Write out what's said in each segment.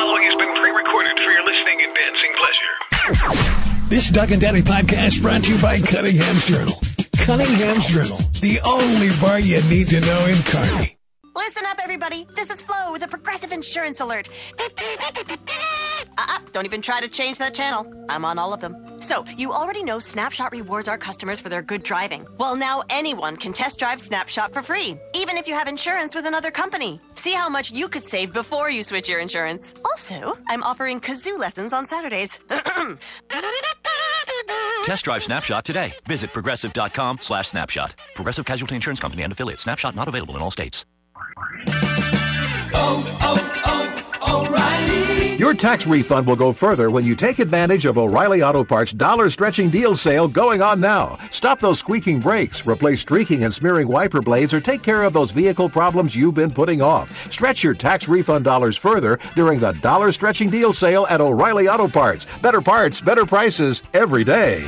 following has been pre-recorded for your listening and dancing pleasure. This Doug and Daddy podcast brought to you by Cunningham's Journal. Cunningham's Journal, the only bar you need to know in Kearney. Listen up, everybody. This is Flo with a Progressive Insurance alert. Don't even try to change that channel. I'm on all of them. So, you already know Snapshot rewards our customers for their good driving. Well, now anyone can test drive Snapshot for free, even if you have insurance with another company. See how much you could save before you switch your insurance. Also, I'm offering kazoo lessons on Saturdays. Test drive Snapshot today. Visit progressive.com/snapshot. Progressive Casualty Insurance Company and affiliates. Snapshot not available in all states. O'Reilly. Your tax refund will go further when you take advantage of O'Reilly Auto Parts' dollar-stretching deal sale going on now. Stop those squeaking brakes, replace streaking and smearing wiper blades, or take care of those vehicle problems you've been putting off. Stretch your tax refund dollars further during the dollar-stretching deal sale at O'Reilly Auto Parts. Better parts, better prices every day.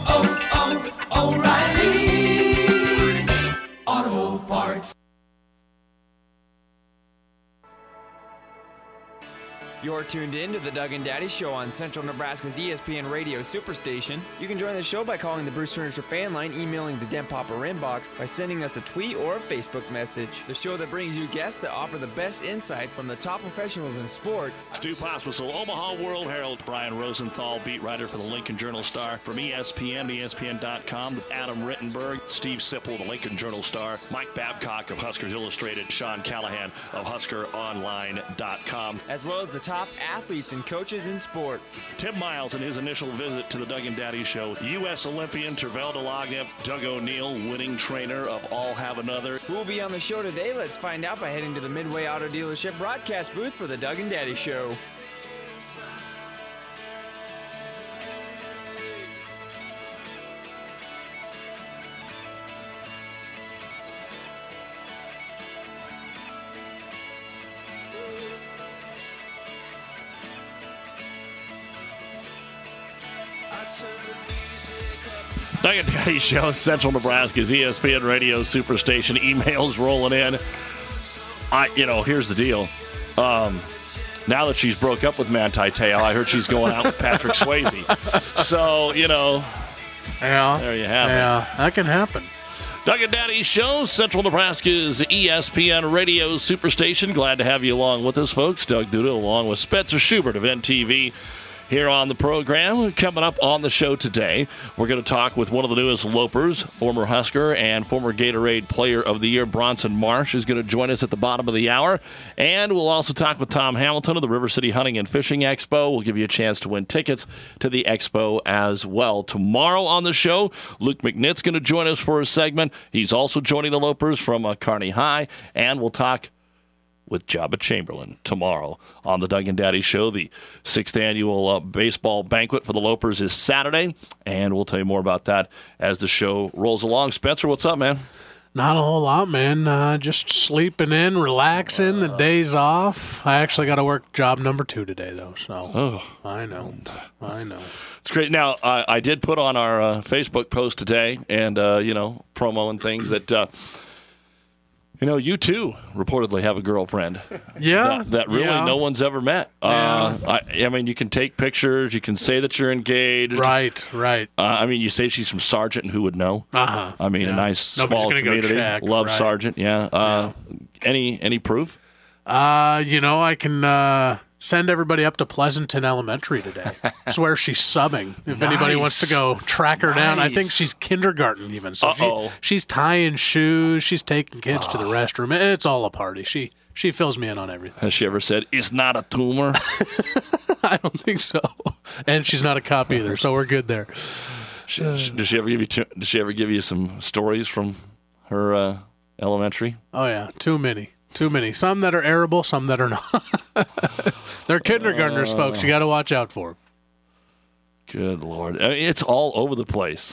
O'Reilly Auto Parts. You're tuned in to the Doug and Daddy Show on Central Nebraska's ESPN Radio Superstation. You can join the show by calling the Bruce Furniture fan line, emailing the Den Popper inbox, by sending us a tweet or a Facebook message. The show that brings you guests that offer the best insight from the top professionals in sports. Stu Pospisil, Omaha World Herald. Brian Rosenthal, beat writer for the Lincoln Journal-Star. From ESPN, ESPN.com, Adam Rittenberg, Steve Sipple, the Lincoln Journal-Star, Mike Babcock of Huskers Illustrated, Sean Callahan of HuskerOnline.com. As well as the top athletes and coaches in sports. Tim Miles in his initial visit to the Doug and Daddy Show. U.S. Olympian Tervel Delagnev, Doug O'Neill, winning trainer of All Have Another. Who will be on the show today? Let's find out by heading to the Midway Auto Dealership broadcast booth for the Doug and Daddy Show. Doug and Daddy Show, Central Nebraska's ESPN Radio Superstation. Emails rolling in. Here's the deal. Now that she's broke up with Manti Te'o, I heard she's going out with Patrick Swayze. So, there you have it. Yeah, that can happen. Doug and Daddy Show, Central Nebraska's ESPN Radio Superstation. Glad to have you along with us, folks. Doug Duda along with Spencer Schubert of NTV. Here on the program, coming up on the show today, we're going to talk with one of the newest Lopers, former Husker and former Gatorade Player of the Year, Bronson Marsh, is going to join us at the bottom of the hour. And we'll also talk with Tom Hamilton of the River City Hunting and Fishing Expo. We'll give you a chance to win tickets to the expo as well. Tomorrow on the show, Luke McNitt's going to join us for a segment. He's also joining the Lopers from Kearney High, and we'll talk with Jabba Chamberlain tomorrow on the Doug and Daddy Show. The 6th annual baseball banquet for the Lopers is Saturday, and we'll tell you more about that as the show rolls along. Spencer, what's up, man? Not a whole lot, man. Just sleeping in, relaxing, the day's off. I actually got to work job number 2 today, though, so I know. It's great. Now, I did put on our Facebook post today and, promo and things that you too reportedly have a girlfriend. Yeah. That really no one's ever met. I mean, you can take pictures. You can say that you're engaged. Right. You say she's from Sargent, and who would know? Uh-huh. A nice small community. Check, Love right. Sargent, yeah. Any proof? I can send everybody up to Pleasanton Elementary today. That's where she's subbing. If anybody wants to go track her down. I think she's kindergarten even. So she's tying shoes. She's taking kids to the restroom. It's all a party. She fills me in on everything. Has she ever said, "It's not a tumor"? I don't think so. And she's not a cop either, so we're good there. Does she ever give you some stories from her elementary? Oh yeah, too many. Some that are arable, some that are not. They're kindergartners, folks. You got to watch out for them. Good Lord. It's all over the place.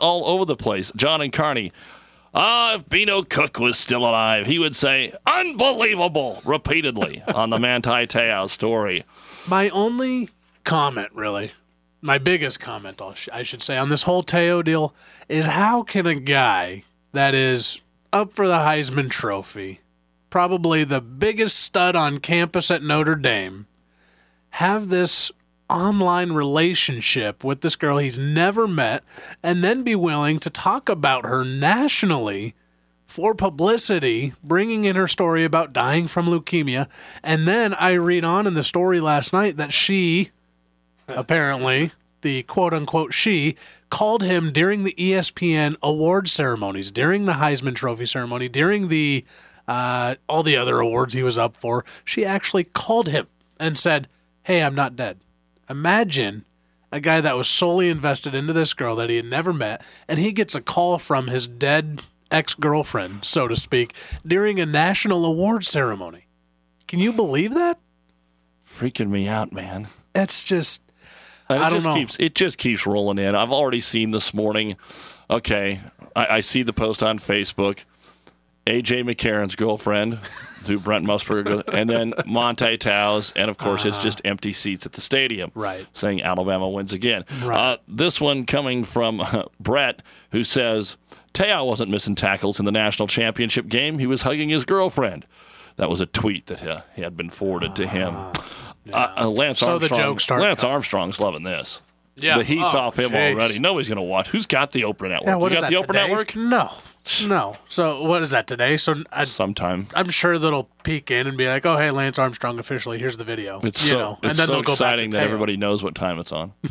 John and Kearney. If Beano Cook was still alive, he would say, "Unbelievable," repeatedly on the Manti Te'o story. My only comment, really, my biggest comment, I should say, on this whole Te'o deal is how can a guy that is up for the Heisman Trophy, probably the biggest stud on campus at Notre Dame, have this online relationship with this girl he's never met and then be willing to talk about her nationally for publicity, bringing in her story about dying from leukemia. And then I read on in the story last night that she, apparently, the quote-unquote she, called him during the ESPN awards ceremonies, during the Heisman Trophy ceremony, during the all the other awards he was up for. She actually called him and said, "Hey, I'm not dead." Imagine a guy that was solely invested into this girl that he had never met, and he gets a call from his dead ex-girlfriend, so to speak, during a national award ceremony. Can you believe that? Freaking me out, man. It's just, and I don't know. It just keeps rolling in. I've already seen this morning. Okay, I see the post on Facebook. A.J. McCarron's girlfriend, who Brent Musburger, and then Monte Taos, and of course it's just empty seats at the stadium. Right. Saying Alabama wins again. Right. This one coming from Brett, who says, Te'o wasn't missing tackles in the national championship game. He was hugging his girlfriend. That was a tweet that had been forwarded to him. Lance Armstrong's loving this. Yeah. The heat's off him already. Nobody's going to watch. Who's got the Oprah Network? Yeah, what you is got that, the Oprah today? Network? No. So what is that today? So sometime. I'm sure they'll peek in and be like, "Oh, hey, Lance Armstrong officially. Here's the video." It's so exciting that everybody knows what time it's on.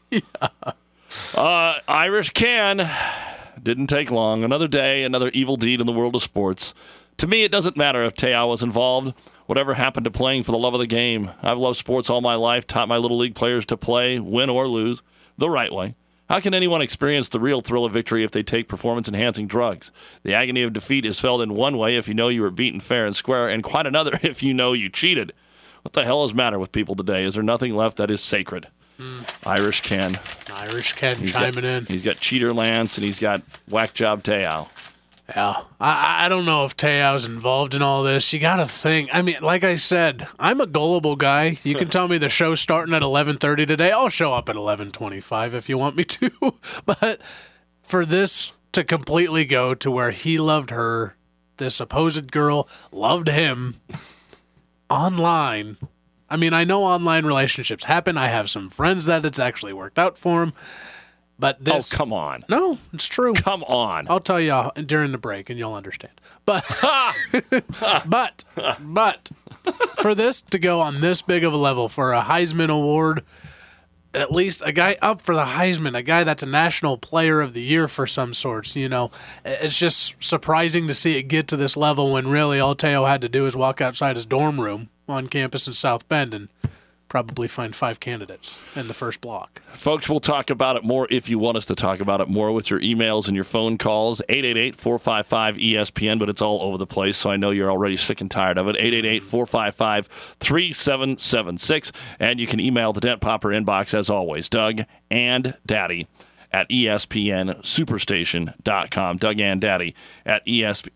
Yeah. Irish Can didn't take long. Another day, another evil deed in the world of sports. To me, it doesn't matter if Te'o was involved. Whatever happened to playing for the love of the game? I've loved sports all my life, taught my little league players to play, win or lose, the right way. How can anyone experience the real thrill of victory if they take performance-enhancing drugs? The agony of defeat is felt in one way if you know you were beaten fair and square, and quite another if you know you cheated. What the hell is the matter with people today? Is there nothing left that is sacred? Irish Ken chiming in. He's got Cheater Lance, and he's got Whack Job Te'o. Yeah, I don't know if Te'o's involved in all this. You got to think. I mean, like I said, I'm a gullible guy. You can tell me the show's starting at 11:30 today. I'll show up at 11:25 if you want me to. But for this to completely go to where he loved her, this supposed girl loved him online. I mean, I know online relationships happen. I have some friends that it's actually worked out for them. But this, come on. No, it's true. Come on. I'll tell you during the break and you'll understand. But for this to go on this big of a level for a Heisman Award, at least a guy up for the Heisman, a guy that's a National Player of the Year for some sorts, it's just surprising to see it get to this level when really all Te'o had to do is walk outside his dorm room on campus in South Bend and probably find 5 candidates in the first block. Folks, we'll talk about it more if you want us to talk about it more with your emails and your phone calls. 888-455-ESPN, but it's all over the place, so I know you're already sick and tired of it. 888-455-3776. And you can email the Dent Popper inbox, as always, Doug and Daddy at ESPNSuperstation.com. Doug and Daddy at ESPN.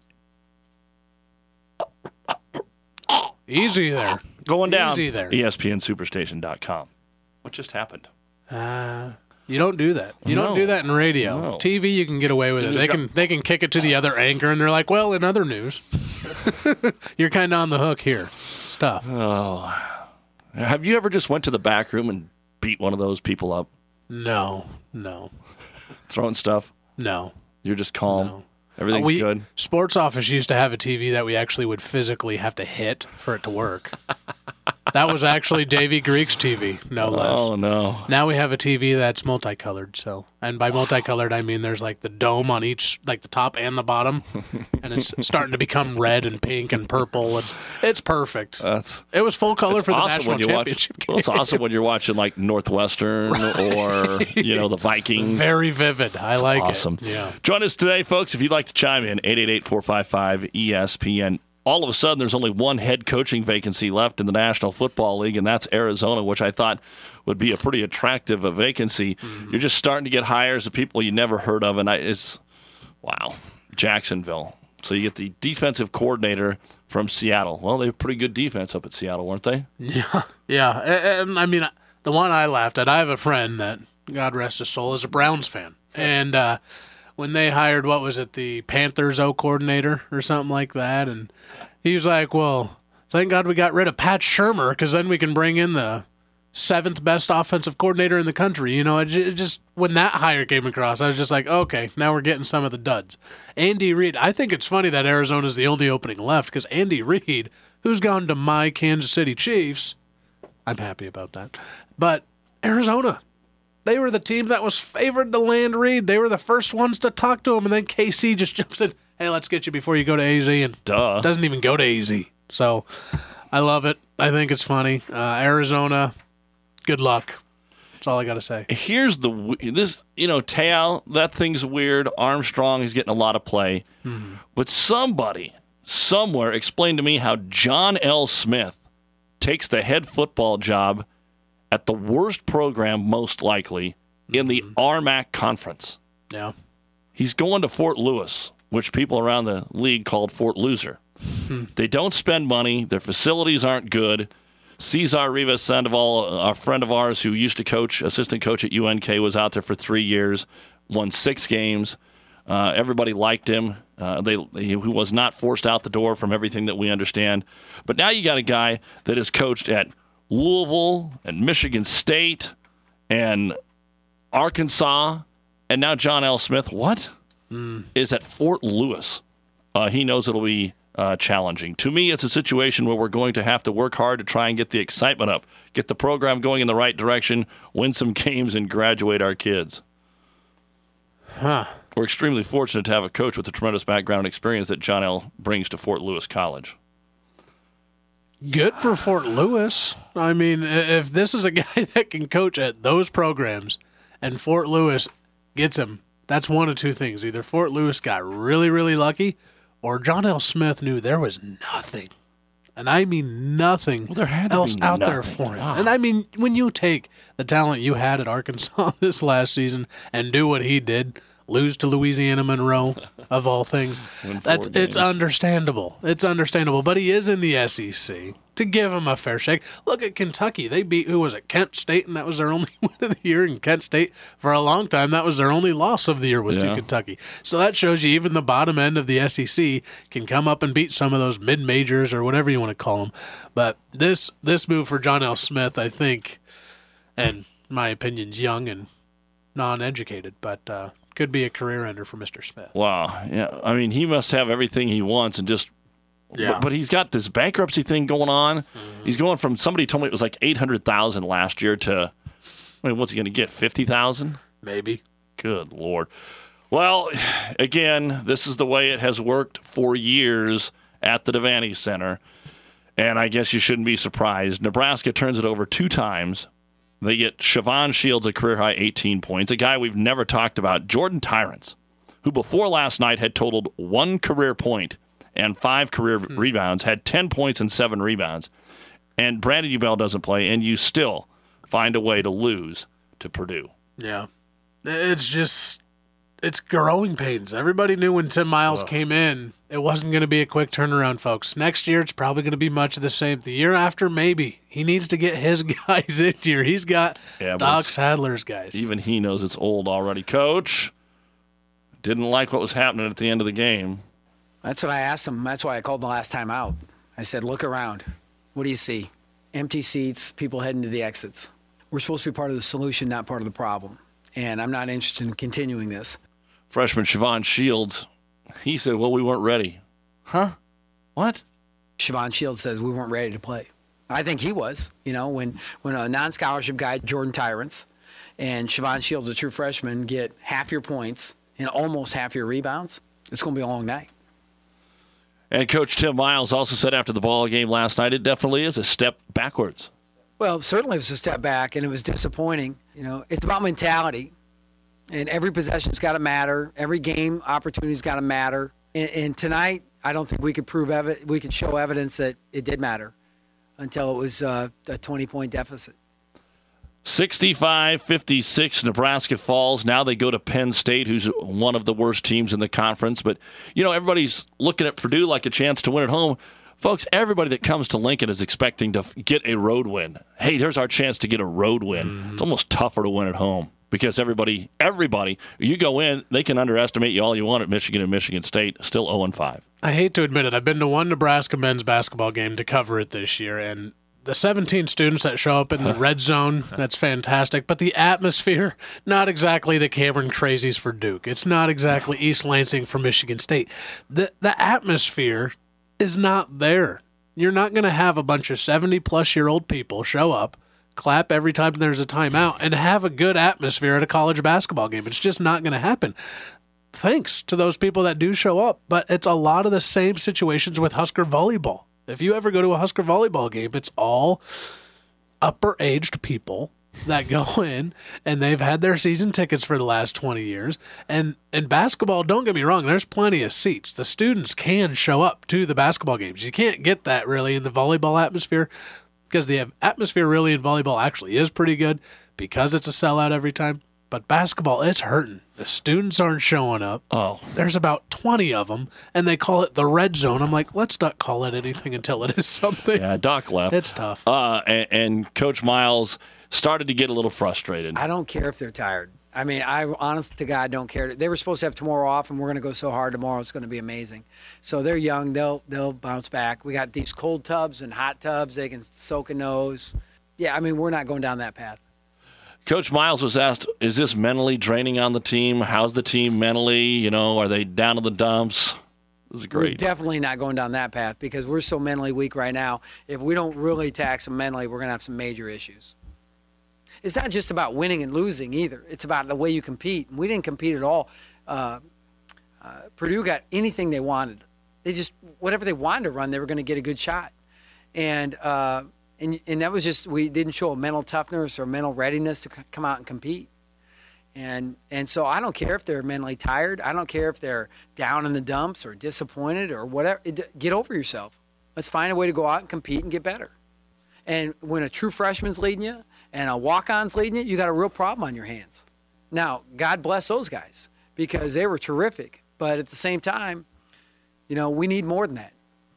Easy there. Going down. Easy there. ESPNSuperstation.com. What just happened? You don't do that. You don't do that in radio. No. TV, you can get away with it. They can kick it to the other anchor, and they're like, well, in other news, you're kind of on the hook here. It's tough. Oh. Have you ever just went to the back room and beat one of those people up? No. Throwing stuff? No. You're just calm? No. Everything's good? Sports Office used to have a TV that we actually would physically have to hit for it to work. That was actually Davey Greek's TV, no less. Oh, no. Now we have a TV that's multicolored. And by multicolored, I mean there's like the dome on each, like the top and the bottom, and it's starting to become red and pink and purple. It's perfect. It was full color for the national championship game. It's awesome when you're watching like Northwestern or the Vikings. Very vivid. I like it. Awesome. Yeah. Join us today, folks. If you'd like to chime in, 888-455-ESPN. All of a sudden, there's only one head coaching vacancy left in the National Football League, and that's Arizona, which I thought would be a pretty attractive vacancy. Mm-hmm. You're just starting to get hires of people you never heard of, and wow, Jacksonville. So you get the defensive coordinator from Seattle. Well, they have pretty good defense up at Seattle, weren't they? Yeah. And I mean, the one I laughed at, I have a friend that, God rest his soul, is a Browns fan. And when they hired, what was it, the Panthers O coordinator or something like that, and he was like, well, thank God we got rid of Pat Shurmur because then we can bring in the 7th best offensive coordinator in the country. You know, it just when that hire came across, I was just like, okay, now we're getting some of the duds. Andy Reid, I think it's funny that Arizona's the only opening left because Andy Reid, who's gone to my Kansas City Chiefs, I'm happy about that. But Arizona, they were the team that was favored to land Reid. They were the first ones to talk to him, and then KC just jumps in, hey, let's get you before you go to AZ, and doesn't even go to AZ. So I love it. I think it's funny. Arizona, good luck. That's all I got to say. Here's Te'o, that thing's weird. Armstrong is getting a lot of play. Mm-hmm. But somebody, somewhere, explain to me how John L. Smith takes the head football job at the worst program, most likely, in the RMAC conference. Yeah. He's going to Fort Lewis, which people around the league called Fort Loser. They don't spend money. Their facilities aren't good. Cesar Rivas Sandoval, a friend of ours who used to coach, assistant coach at UNK, was out there for 3 years, won 6 games. Everybody liked him. He was not forced out the door from everything that we understand. But now you got a guy that has coached at Louisville and Michigan State and Arkansas, and now John L. Smith, is at Fort Lewis. He knows it'll be challenging. To me, it's a situation where we're going to have to work hard to try and get the excitement up, get the program going in the right direction, win some games, and graduate our kids. We're extremely fortunate to have a coach with a tremendous background and experience that John L. brings to Fort Lewis College. Good for Fort Lewis. I mean, if this is a guy that can coach at those programs and Fort Lewis gets him, that's one of two things. Either Fort Lewis got really, really lucky, or John L. Smith knew there was nothing, and I mean nothing else out there for him. And I mean, when you take the talent you had at Arkansas this last season and do what he did, lose to Louisiana Monroe, of all things, it's understandable. It's understandable, but he is in the SEC. To give him a fair shake. Look at Kentucky. They beat, Kent State, and that was their only win of the year. And Kent State, for a long time, that was their only loss of the year was to Kentucky. So that shows you even the bottom end of the SEC can come up and beat some of those mid-majors or whatever you want to call them. But this move for John L. Smith, I think, and my opinion's young and non-educated, but could be a career ender for Mr. Smith. Wow. Yeah. I mean, he must have everything he wants and just but he's got this bankruptcy thing going on. Mm-hmm. He's going from, somebody told me it was like $800,000 last year to, what's he going to get, $50,000? Maybe. Good Lord. Well, again, this is the way it has worked for years at the Devaney Center, and I guess you shouldn't be surprised. Nebraska turns it over 2 times. They get Siobhan Shields a career-high 18 points, a guy we've never talked about, Jordan Tyrants, who before last night had totaled 1 career point and 5 career rebounds, had 10 points and 7 rebounds. And Brandon Ubell doesn't play, and you still find a way to lose to Purdue. Yeah. It's growing pains. Everybody knew when Tim Miles came in, it wasn't going to be a quick turnaround, folks. Next year, it's probably going to be much of the same. The year after, maybe. He needs to get his guys in here. He's got Doc Sadler's guys. Even he knows it's old already. Coach, didn't like what was happening at the end of the game. That's what I asked him. That's why I called the last time out. I said, look around. What do you see? Empty seats, people heading to the exits. We're supposed to be part of the solution, not part of the problem. And I'm not interested in continuing this. Freshman Siobhan Shields, he said, well, we weren't ready. Huh? What? Siobhan Shields says we weren't ready to play. I think he was. You know, when a non-scholarship guy, Jordan Tyrants, and Siobhan Shields, a true freshman, get half your points and almost half your rebounds, it's going to be a long night. And Coach Tim Miles also said after the ball game last night, it definitely is a step backwards. Well, certainly it was a step back, and it was disappointing. You know, it's about mentality, and every possession's got to matter. Every game opportunity's got to matter. And tonight, I don't think we could we could show evidence that it did matter until it was a 20-point deficit. 65-56, Nebraska falls. Now they go to Penn State, who's one of the worst teams in the conference. But, you know, everybody's looking at Purdue like a chance to win at home. Folks, everybody that comes to Lincoln is expecting to get a road win. Hey, there's our chance to get a road win. Mm-hmm. It's almost tougher to win at home because everybody, you go in, they can underestimate you all you want at Michigan and Michigan State, still 0-5. I hate to admit it. I've been to one Nebraska men's basketball game to cover it this year, and the 17 students that show up in the red zone, that's fantastic. But the atmosphere, not exactly the Cameron Crazies for Duke. It's not exactly East Lansing for Michigan State. The atmosphere is not there. You're not going to have a bunch of 70-plus-year-old people show up, clap every time there's a timeout, and have a good atmosphere at a college basketball game. It's just not going to happen. Thanks to those people that do show up, but it's a lot of the same situations with Husker volleyball. If you ever go to a Husker volleyball game, it's all upper-aged people that go in, and they've had their season tickets for the last 20 years. And in basketball, don't get me wrong, there's plenty of seats. The students can show up to the basketball games. You can't get that really in the volleyball atmosphere, because the atmosphere really in volleyball actually is pretty good because it's a sellout every time. But basketball, it's hurting. The students aren't showing up. Oh. There's about 20 of them, and they call it the red zone. I'm like, let's not call it anything until it is something. Yeah, Doc left. It's tough. And Coach Miles started to get a little frustrated. I don't care if they're tired. I mean, I honest to God don't care. They were supposed to have tomorrow off, and we're going to go so hard tomorrow. It's going to be amazing. So they're young. They'll bounce back. We got these cold tubs and hot tubs. They can soak a nose. Yeah, I mean, we're not going down that path. Coach Miles was asked, is this mentally draining on the team? How's the team mentally? You know, are they down to the dumps? This is great. We're definitely not going down that path because we're so mentally weak right now. If we don't really tax them mentally, we're going to have some major issues. It's not just about winning and losing either. It's about the way you compete. We didn't compete at all. Purdue got anything they wanted. They just, whatever they wanted to run, they were going to get a good shot. And that was just, we didn't show a mental toughness or mental readiness to come out and compete. And so I don't care if they're mentally tired. I don't care if they're down in the dumps or disappointed or whatever. Get over yourself. Let's find a way to go out and compete and get better. And when a true freshman's leading you and a walk-on's leading you, you got a real problem on your hands. Now, God bless those guys because they were terrific. But at the same time, you know, we need more than that.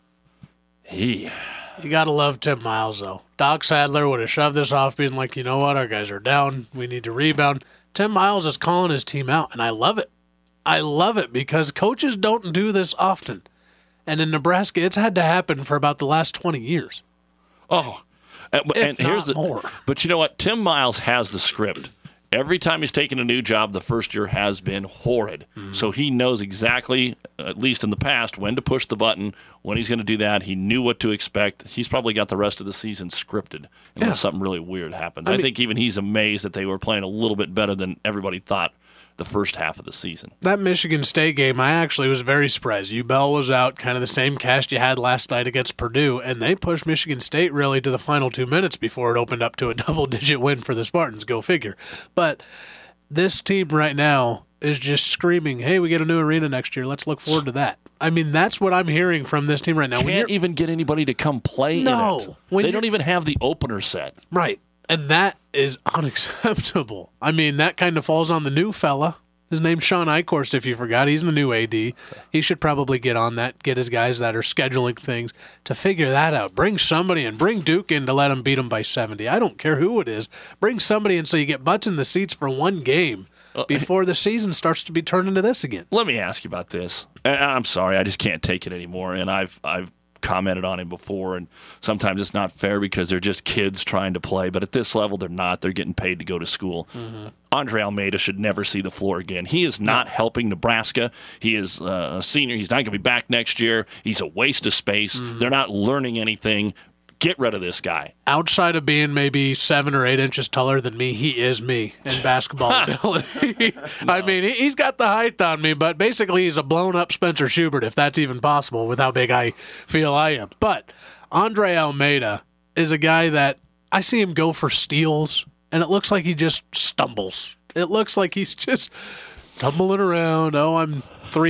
You got to love Tim Miles, though. Doc Sadler would have shoved this off, being like, you know what, our guys are down. We need to rebound. Tim Miles is calling his team out, and I love it. I love it because coaches don't do this often. And in Nebraska, it's had to happen for about the last 20 years. Oh, and here's the more. But you know what? Tim Miles has the script. Every time he's taken a new job, the first year has been horrid. Mm-hmm. So he knows exactly, at least in the past, when to push the button, when he's going to do that. He knew what to expect. He's probably got the rest of the season scripted unless something really weird happens. I think even he's amazed that they were playing a little bit better than everybody thought the first half of the season. That Michigan State game, I actually was very surprised. Bell was out, kind of the same cast you had last night against Purdue, and they pushed Michigan State really to the final 2 minutes before it opened up to a double-digit win for the Spartans. Go figure. But this team right now is just screaming, hey, we get a new arena next year. Let's look forward to that. I mean, that's what I'm hearing from this team right now. Can't even get anybody to come play in it. They don't even have the opener set. Right. And that is unacceptable. I mean, that kind of falls on the new fella. His name's Sean Eichhorst, if you forgot. He's the new AD. He should probably get on that, get his guys that are scheduling things to figure that out. Bring somebody in. Bring Duke in to let him beat them by 70. I don't care who it is. Bring somebody in so you get butts in the seats for one game before the season starts to be turned into this again. Let me ask you about this. And I'm sorry, I just can't take it anymore. And I've commented on him before, and sometimes it's not fair because they're just kids trying to play, but at this level they're not. They're getting paid to go to school. Mm-hmm. Andre Almeida should never see the floor again. He is not helping Nebraska. He is a senior. He's not going to be back next year. He's a waste of space. Mm-hmm. They're not learning anything. Get rid of this guy. Outside of being maybe 7 or 8 inches taller than me, he is me in basketball ability. No. I mean, he's got the height on me, but basically he's a blown-up Spencer Schubert, if that's even possible, with how big I feel I am. But Andre Almeida is a guy that I see him go for steals, and it looks like he just stumbles. It looks like he's just tumbling around. Oh, I'm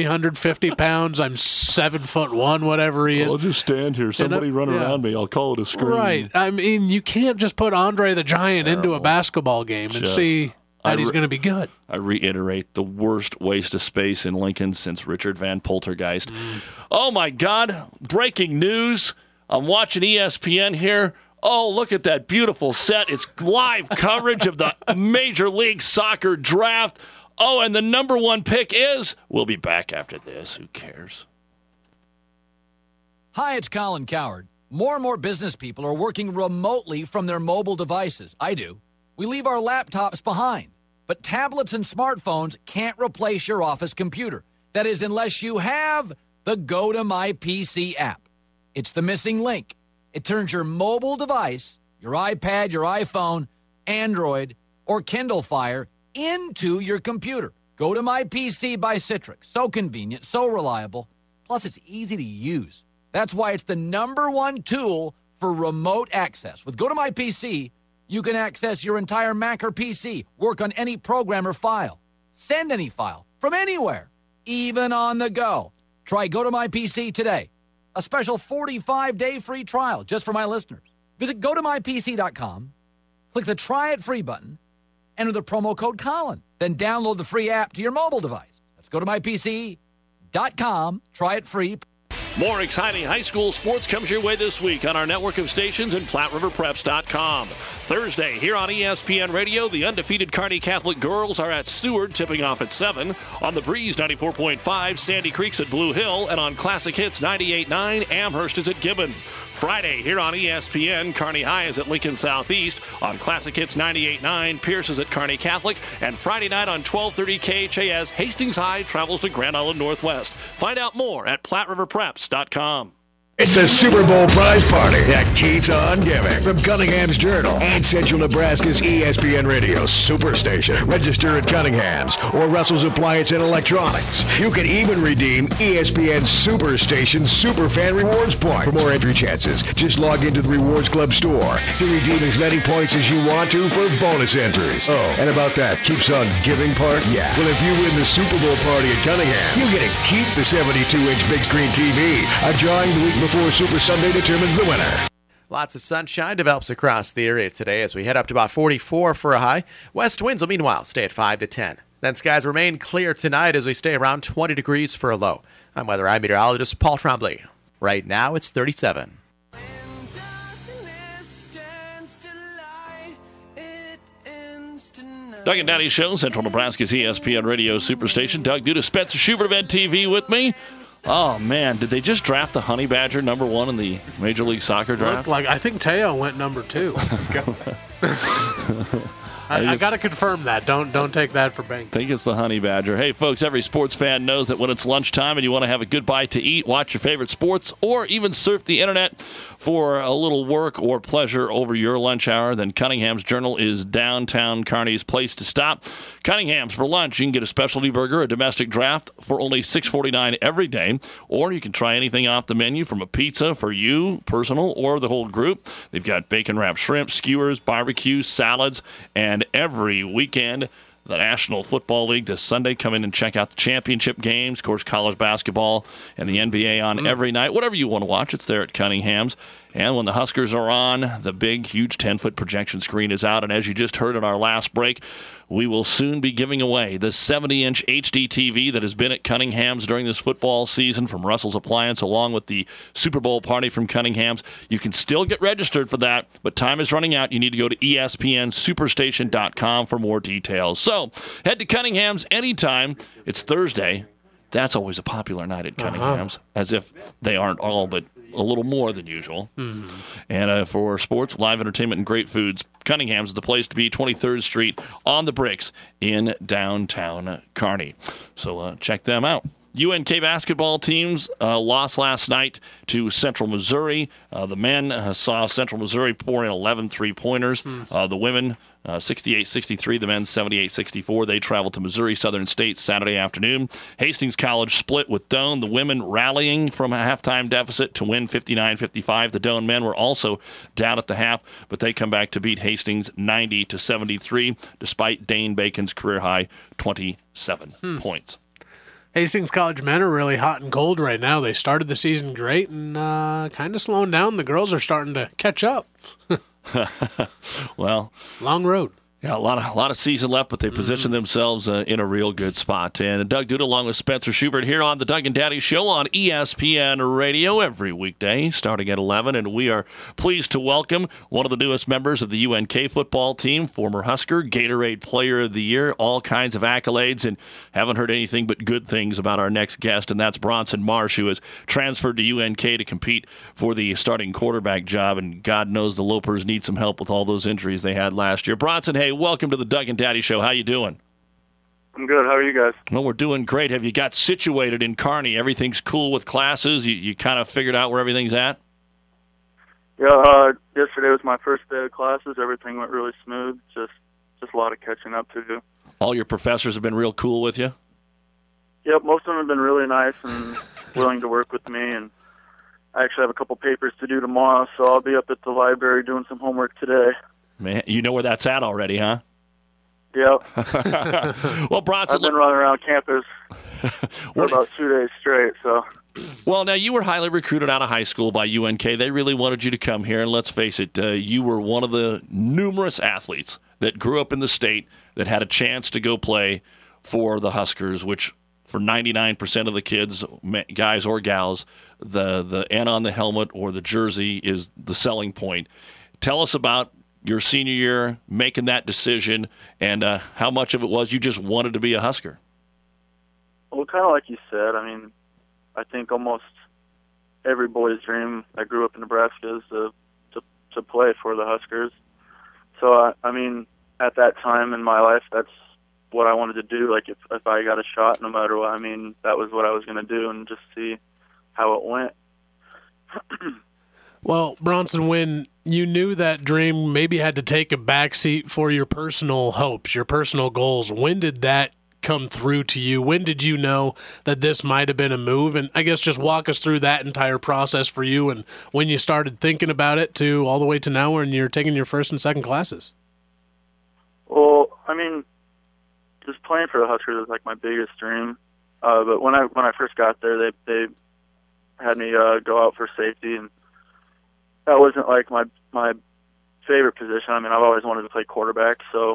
350 pounds. I'm 7'1", whatever he is. I'll just stand here. Somebody run around me. I'll call it a screen. Right. I mean, you can't just put Andre the Giant into a basketball game and see that he's going to be good. I reiterate, the worst waste of space in Lincoln since Richard Van Poltergeist. Oh, my God. Breaking news. I'm watching ESPN here. Oh, look at that beautiful set. It's live coverage of the Major League Soccer draft. Oh, and the number 1 pick is... We'll be back after this. Who cares? Hi, it's Colin Cowherd. More and more business people are working remotely from their mobile devices. I do. We leave our laptops behind. But tablets and smartphones can't replace your office computer. That is, unless you have the Go to My PC app. It's the missing link. It turns your mobile device, your iPad, your iPhone, Android, or Kindle Fire into your computer. Go to My PC by Citrix. So convenient, so reliable. Plus, it's easy to use. That's why it's the #1 tool for remote access. With Go to My PC, you can access your entire Mac or PC, work on any program or file, send any file from anywhere, even on the go. Try Go to My PC today. A special 45-day free trial just for my listeners. Visit gotomypc.com, click the Try It Free button, enter the promo code Colin, then download the free app to your mobile device. That's gotomypc.com, try it free. More exciting high school sports comes your way this week on our network of stations and PlatteRiverPreps.com. Thursday, here on ESPN Radio, the undefeated Kearney Catholic girls are at Seward, tipping off at 7. On the Breeze 94.5, Sandy Creek's at Blue Hill. And on Classic Hits 98.9, Amherst is at Gibbon. Friday, here on ESPN, Kearney High is at Lincoln Southeast. On Classic Hits 98.9, Pierce is at Kearney Catholic. And Friday night on 1230 KHAS, Hastings High travels to Grand Island Northwest. Find out more at PlatteRiverPreps.com. It's the Super Bowl prize party that keeps on giving. From Cunningham's Journal and Central Nebraska's ESPN Radio Superstation. Register at Cunningham's or Russell's Appliance and Electronics. You can even redeem ESPN Superstation Superfan Rewards Point. For more entry chances, just log into the Rewards Club store to redeem as many points as you want to for bonus entries. Oh, and about that keeps on giving part? Yeah. Well, if you win the Super Bowl party at Cunningham's, you get to keep the 72-inch big screen TV. A drawing the week before Super Sunday determines the winner. Lots of sunshine develops across the area today as we head up to about 44 for a high. West winds will meanwhile stay at 5 to 10. Then skies remain clear tonight as we stay around 20 degrees for a low. I'm weather eye meteorologist Paul Trombley. Right now it's 37. Doug and Daddy Show, Central Nebraska's ESPN Radio Superstation. Doug Duda, Spencer Schubert of NTV with me. Oh, man, did they just draft the Honey Badger #1 in the Major League Soccer draft? Like, I think Teo went #2. I got to confirm that. Don't take that for bank. I think it's the Honey Badger. Hey, folks, every sports fan knows that when it's lunchtime and you want to have a good bite to eat, watch your favorite sports, or even surf the internet for a little work or pleasure over your lunch hour, then Cunningham's Journal is downtown Kearney's place to stop. Cunningham's for lunch, you can get a specialty burger, a domestic draft for only $6.49 every day, or you can try anything off the menu from a pizza for you, personal, or the whole group. They've got bacon-wrapped shrimp, skewers, barbecue, salads, and every weekend, the National Football League this Sunday. Come in and check out the championship games, of course, college basketball and the NBA on every night. Whatever you want to watch, it's there at Cunningham's. And when the Huskers are on, the big, huge 10-foot projection screen is out. And as you just heard in our last break, we will soon be giving away the 70-inch HD TV that has been at Cunningham's during this football season from Russell's Appliance, along with the Super Bowl party from Cunningham's. You can still get registered for that, but time is running out. You need to go to ESPNSuperstation.com for more details. So head to Cunningham's anytime. It's Thursday. That's always a popular night at Cunningham's, as if they aren't all, but a little more than usual. Mm-hmm. And for sports, live entertainment, and great foods, Cunningham's is the place to be, 23rd Street on the Bricks in downtown Kearney. So check them out. UNK basketball teams lost last night to Central Missouri. The men saw Central Missouri pour in 11 three-pointers. The women, 68-63. The men, 78-64. They traveled to Missouri Southern State Saturday afternoon. Hastings College split with Doane. The women rallying from a halftime deficit to win 59-55. The Doane men were also down at the half, but they come back to beat Hastings 90-73, despite Dane Bacon's career-high 27 points. Hastings College men are really hot and cold right now. They started the season great and kind of slowing down. The girls are starting to catch up. Well, long road. Yeah, a lot of season left, but they position themselves in a real good spot. And Doug Duda along with Spencer Schubert here on the Doug and Daddy Show on ESPN Radio every weekday starting at 11. And we are pleased to welcome one of the newest members of the UNK football team, former Husker, Gatorade Player of the Year, all kinds of accolades, and haven't heard anything but good things about our next guest, and that's Bronson Marsh, who has transferred to UNK to compete for the starting quarterback job. And God knows the Lopers need some help with all those injuries they had last year. Bronson, hey, welcome to the Doug and Daddy Show. How you doing? I'm good. How are you guys? Well, we're doing great. Have you got situated in Kearney? Everything's cool with classes? You kind of figured out where everything's at? Yeah, yesterday was my first day of classes. Everything went really smooth. Just a lot of catching up to do. All your professors have been real cool with you? Yep, most of them have been really nice and willing to work with me. And I actually have a couple papers to do tomorrow, so I'll be up at the library doing some homework today. Man, you know where that's at already, huh? Yep. Well, Bronson, I've been running around campus for about 2 days straight. So. Well, now you were highly recruited out of high school by UNK. They really wanted you to come here, and let's face it, you were one of the numerous athletes that grew up in the state that had a chance to go play for the Huskers, which for 99% of the kids, guys or gals, the N on the helmet or the jersey is the selling point. Tell us about your senior year, making that decision, and how much of it was you just wanted to be a Husker. Well, kind of like you said, I mean, I think almost every boy's dream that grew up in Nebraska is to play for the Huskers. So, I mean, at that time in my life, that's what I wanted to do. Like, if I got a shot, no matter what, I mean, that was what I was going to do and just see how it went. Well, Bronson, when you knew that dream maybe had to take a backseat for your personal hopes, your personal goals, when did that come through to you? When did you know that this might have been a move? And I guess just walk us through that entire process for you and when you started thinking about it to all the way to now when you're taking your first and second classes. Well, I mean, just playing for the Huskers was like my biggest dream. But when I first got there, they had me go out for safety, and that wasn't like my favorite position. I mean, I've always wanted to play quarterback, so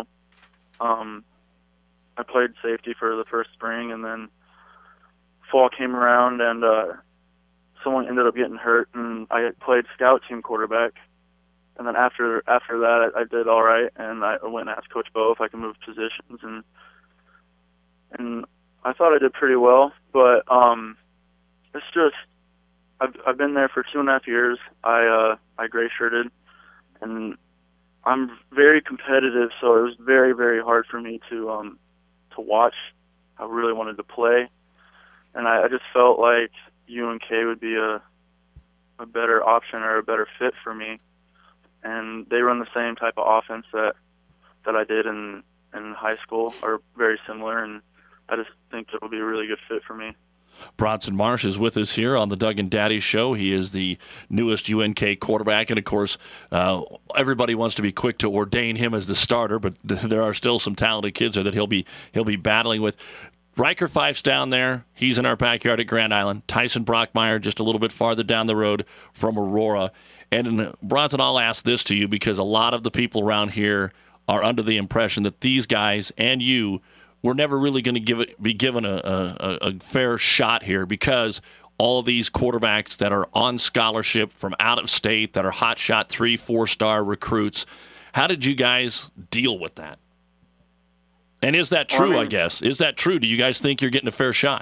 I played safety for the first spring, and then fall came around, and someone ended up getting hurt, and I played scout team quarterback. And then after that, I did all right, and I went and asked Coach Bo if I could move positions, and I thought I did pretty well. But it's just I've been there for 2.5 years. I gray shirted, and I'm very competitive, so it was very, very hard for me to watch. I really wanted to play, and I just felt like UNK would be a better option or a better fit for me. And they run the same type of offense that I did in high school, or very similar, and I just think it will be a really good fit for me. Bronson Marsh is with us here on the Doug and Daddy Show. He is the newest UNK quarterback, and of course, everybody wants to be quick to ordain him as the starter, but there are still some talented kids there that he'll be battling with. Riker Fife's down there. He's in our backyard at Grand Island. Tyson Brockmeyer just a little bit farther down the road from Aurora. And Bronson, I'll ask this to you because a lot of the people around here are under the impression that these guys and you were never really going to be given a fair shot here because all of these quarterbacks that are on scholarship from out of state, that are hotshot 3-4-star recruits. How did you guys deal with that? And is that true, I guess? Is that true? Do you guys think you're getting a fair shot?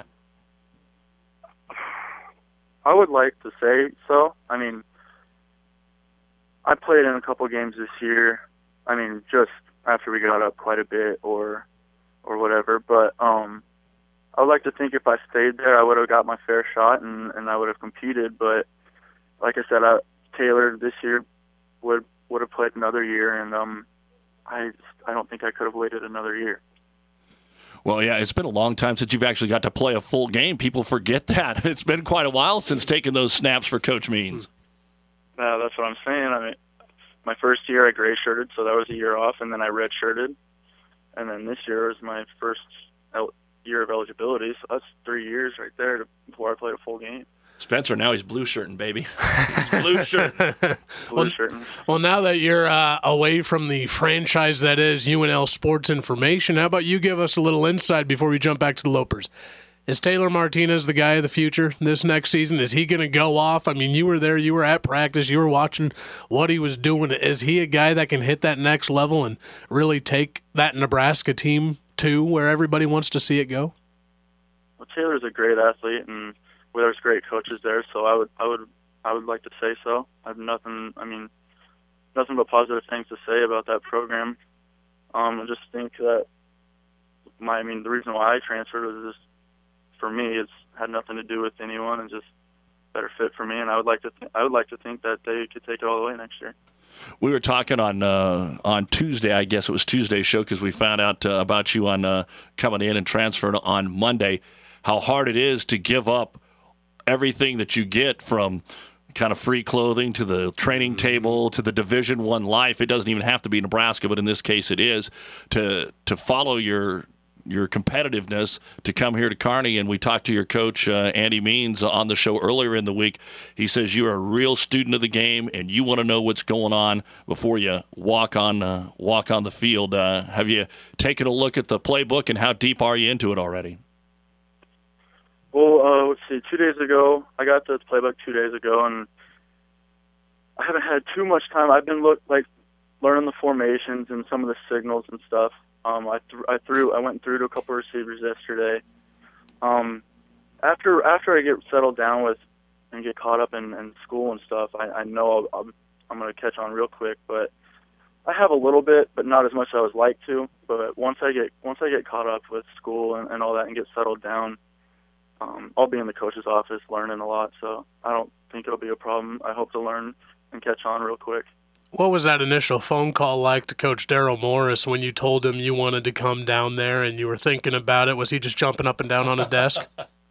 I would like to say so. I mean, I played in a couple games this year. I mean, just after we got up quite a bit or whatever. But I would like to think if I stayed there, I would have got my fair shot and I would have competed. But like I said, Taylor this year would have played another year, and I don't think I could have waited another year. Well, yeah, it's been a long time since you've actually got to play a full game. People forget that. It's been quite a while since taking those snaps for Coach Means. No, that's what I'm saying. I mean, my first year I gray shirted, so that was a year off, and then I red shirted, and then this year was my first year of eligibility, so that's 3 years right there before I played a full game. Spencer, now he's blue shirting, baby. He's blue shirting. Well, now that you're away from the franchise that is UNL Sports Information, how about you give us a little insight before we jump back to the Lopers? Is Taylor Martinez the guy of the future this next season? Is he going to go off? I mean, you were there. You were at practice. You were watching what he was doing. Is he a guy that can hit that next level and really take that Nebraska team to where everybody wants to see it go? Well, Taylor's a great athlete, and there's great coaches there, so I would like to say so. I have nothing but positive things to say about that program. I just think that the reason why I transferred was just, for me, it's had nothing to do with anyone, and just better fit for me. And I would like to think that they could take it all the way next year. We were talking on Tuesday, I guess it was Tuesday's show, because we found out about you on coming in and transferring on Monday, how hard it is to give up everything that you get, from kind of free clothing to the training table to the Division I life. It doesn't even have to be Nebraska, but in this case it is, to follow your competitiveness, to come here to Kearney. And we talked to your coach, Andy Means, on the show earlier in the week. He says you're a real student of the game and you want to know what's going on before you walk on the field. Have you taken a look at the playbook, and how deep are you into it already? Well, let's see. 2 days ago, I got the playbook 2 days ago, and I haven't had too much time. I've been learning the formations and some of the signals and stuff. I went through to a couple of receivers yesterday. After I get settled down with and get caught up in school and stuff, I know I'm going to catch on real quick. But I have a little bit, but not as much as I would like to. But once I get caught up with school and all that and get settled down, I'll be in the coach's office learning a lot, so I don't think it'll be a problem. I hope to learn and catch on real quick. What was that initial phone call like to Coach Daryl Morris when you told him you wanted to come down there and you were thinking about it? Was he just jumping up and down on his desk?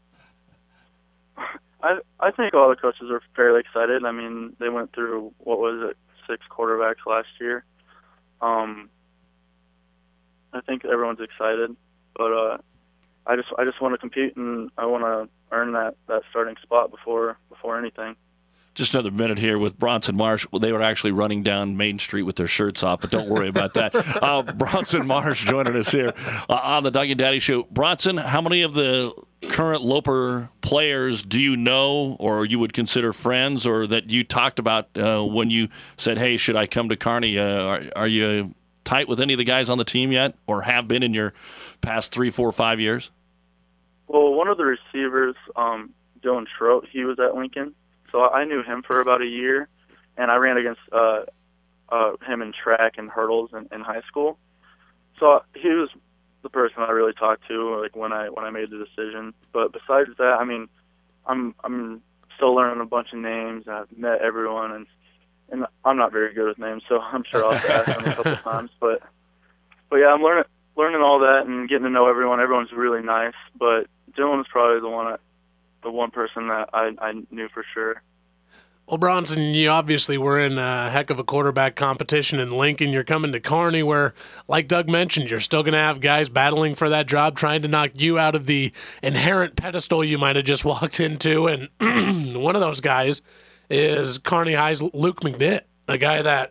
I think all the coaches are fairly excited. I mean, they went through, 6 quarterbacks last year. I think everyone's excited, but I just want to compete, and I want to earn that starting spot before anything. Just another minute here with Bronson Marsh. Well, they were actually running down Main Street with their shirts off, but don't worry about that. Bronson Marsh joining us here on the Doug and Daddy Show. Bronson, how many of the current Loper players do you know or you would consider friends, or that you talked about when you said, hey, should I come to Kearney? Are you tight with any of the guys on the team yet, or have been in your past 3, 4, 5 years? Well, one of the receivers, Dylan Schroet, he was at Lincoln. So I knew him for about a year, and I ran against him in track and hurdles in high school. So he was the person I really talked to, when I made the decision. But besides that, I mean, I'm still learning a bunch of names. I've met everyone, and I'm not very good with names, so I'm sure I'll have to ask them a couple times. But yeah, I'm learning all that and getting to know everyone. Everyone's really nice, but Dylan is probably the one person that I knew for sure. Well, Bronson, you obviously were in a heck of a quarterback competition in Lincoln. You're coming to Kearney where, like Doug mentioned, you're still going to have guys battling for that job, trying to knock you out of the inherent pedestal you might have just walked into. And one of those guys is Kearney High's Luke McNitt, a guy that,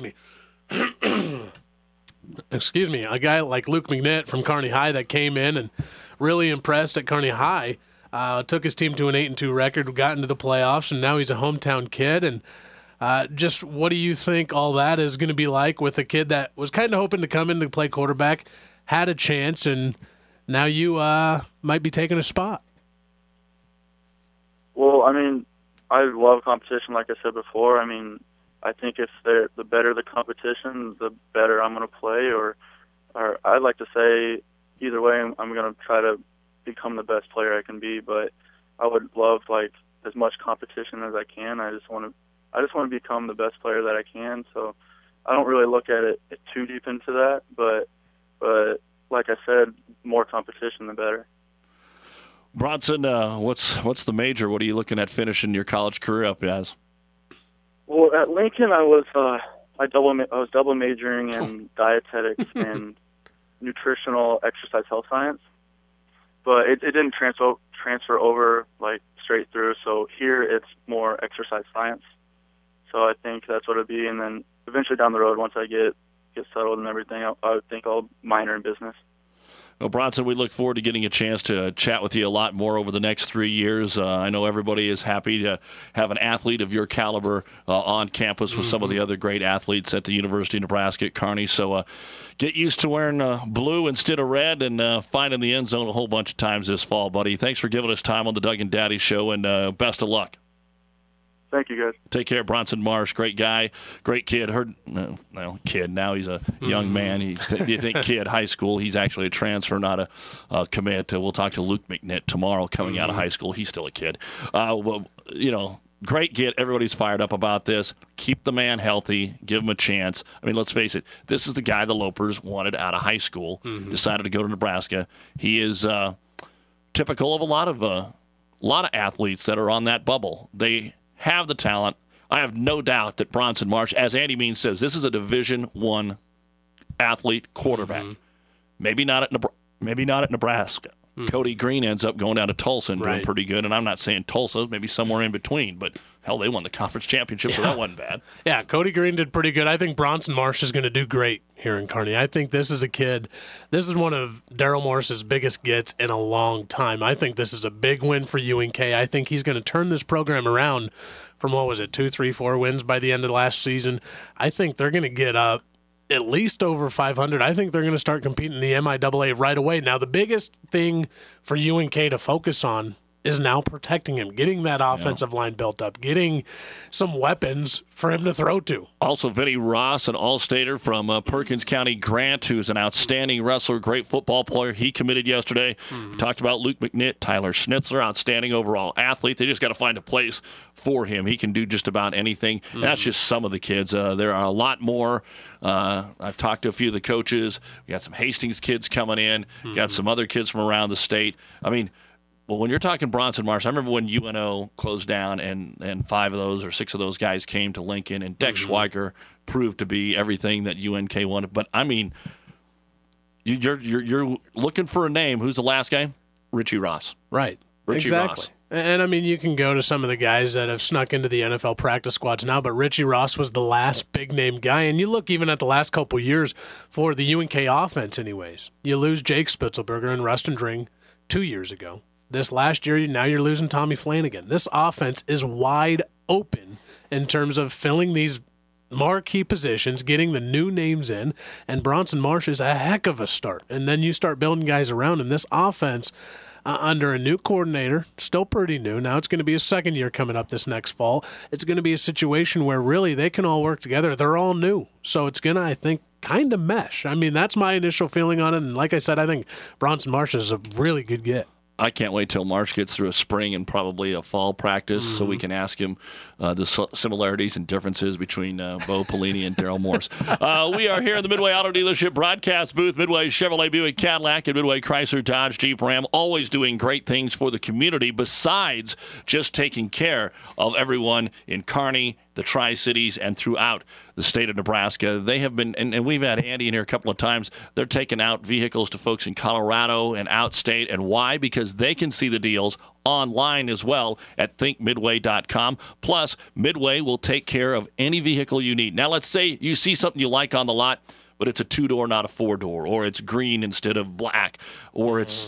a guy like Luke McNitt from Kearney High that came in and really impressed at Kearney High. Took his team to an 8-2 record, got into the playoffs, and now he's a hometown kid. And just what do you think all that is going to be like with a kid that was kind of hoping to come in to play quarterback, had a chance, and now you might be taking a spot? Well, I mean, I love competition, like I said before. I mean, I think if the better the competition, the better I'm going to play. Or I'd like to say, either way, I'm going to try to become the best player I can be, but I would love as much competition as I can. I just want to become the best player that I can. So I don't really look at it too deep into that, but like I said, more competition the better. Bronson, what's the major? What are you looking at finishing your college career up as? Well, at Lincoln, I was double majoring in dietetics and nutritional exercise health science. But it didn't transfer over straight through. So here it's more exercise science. So I think that's what it'd be. And then eventually down the road, once I get settled and everything, I would think I'll minor in business. Well, Bronson, we look forward to getting a chance to chat with you a lot more over the next 3 years. I know everybody is happy to have an athlete of your caliber on campus with some of the other great athletes at the University of Nebraska at Kearney. So get used to wearing blue instead of red and finding the end zone a whole bunch of times this fall, buddy. Thanks for giving us time on the Doug and Daddy Show, and best of luck. Thank you, guys. Take care, Bronson Marsh. Great guy, great kid. Kid. Now he's a young man. You think kid, high school. He's actually a transfer, not a commit. We'll talk to Luke McNitt tomorrow coming out of high school. He's still a kid. Great kid. Everybody's fired up about this. Keep the man healthy. Give him a chance. I mean, let's face it. This is the guy the Lopers wanted out of high school, decided to go to Nebraska. He is typical of a lot of athletes that are on that bubble. They have the talent. I have no doubt that Bronson Marsh, as Andy Means says, this is a Division I athlete quarterback. Maybe not at Nebraska. Cody Green ends up going down to Tulsa and doing pretty good, and I'm not saying Tulsa, maybe somewhere in between, but hell, they won the conference championship, so that wasn't bad. Yeah, Cody Green did pretty good. I think Bronson Marsh is going to do great here in Kearney. I think this is a kid. This is one of Daryl Morris's biggest gets in a long time. I think this is a big win for UNK. I think he's going to turn this program around from, 2, 3, 4 wins by the end of last season. I think they're going to get up at least over 500. I think they're going to start competing in the MIAA right away. Now, the biggest thing for UNK to focus on is now protecting him, getting that offensive line built up, getting some weapons for him to throw to. Also, Vinny Ross, an all-stater from Perkins County Grant, who's an outstanding wrestler, great football player. He committed yesterday. Talked about Luke McNitt, Tyler Schnitzler, outstanding overall athlete. They just got to find a place for him. He can do just about anything. And that's just some of the kids. There are a lot more. I've talked to a few of the coaches. We got some Hastings kids coming in. Got some other kids from around the state. I mean, well, when you're talking Bronson Marsh, I remember when UNO closed down and 5 of those or 6 of those guys came to Lincoln, and Deck Schweiger proved to be everything that UNK wanted. But, I mean, you're looking for a name. Who's the last guy? Richie Ross. Right. Richie Ross. And, I mean, you can go to some of the guys that have snuck into the NFL practice squads now, but Richie Ross was the last big-name guy. And you look even at the last couple years for the UNK offense anyways. You lose Jake Spitzelberger and Rustin Dring 2 years ago. This last year, now you're losing Tommy Flanagan. This offense is wide open in terms of filling these marquee positions, getting the new names in, and Bronson Marsh is a heck of a start. And then you start building guys around him. This offense, under a new coordinator, still pretty new. Now it's going to be a second year coming up this next fall. It's going to be a situation where really they can all work together. They're all new. So it's going to, I think, kind of mesh. I mean, that's my initial feeling on it. And like I said, I think Bronson Marsh is a really good get. I can't wait till Marsh gets through a spring and probably a fall practice so we can ask him the similarities and differences between Bo Pelini and Daryl Morse. We are here in the Midway Auto Dealership broadcast booth, Midway Chevrolet Buick Cadillac and Midway Chrysler Dodge Jeep Ram, always doing great things for the community besides just taking care of everyone in Kearney, the Tri-Cities, and throughout the state of Nebraska. They have been, and we've had Andy in here a couple of times, they're taking out vehicles to folks in Colorado and outstate. And why? Because they can see the deals online as well at thinkmidway.com. Plus, Midway will take care of any vehicle you need. Now, let's say you see something you like on the lot, but it's a 2-door, not a 4-door, or it's green instead of black, or it's,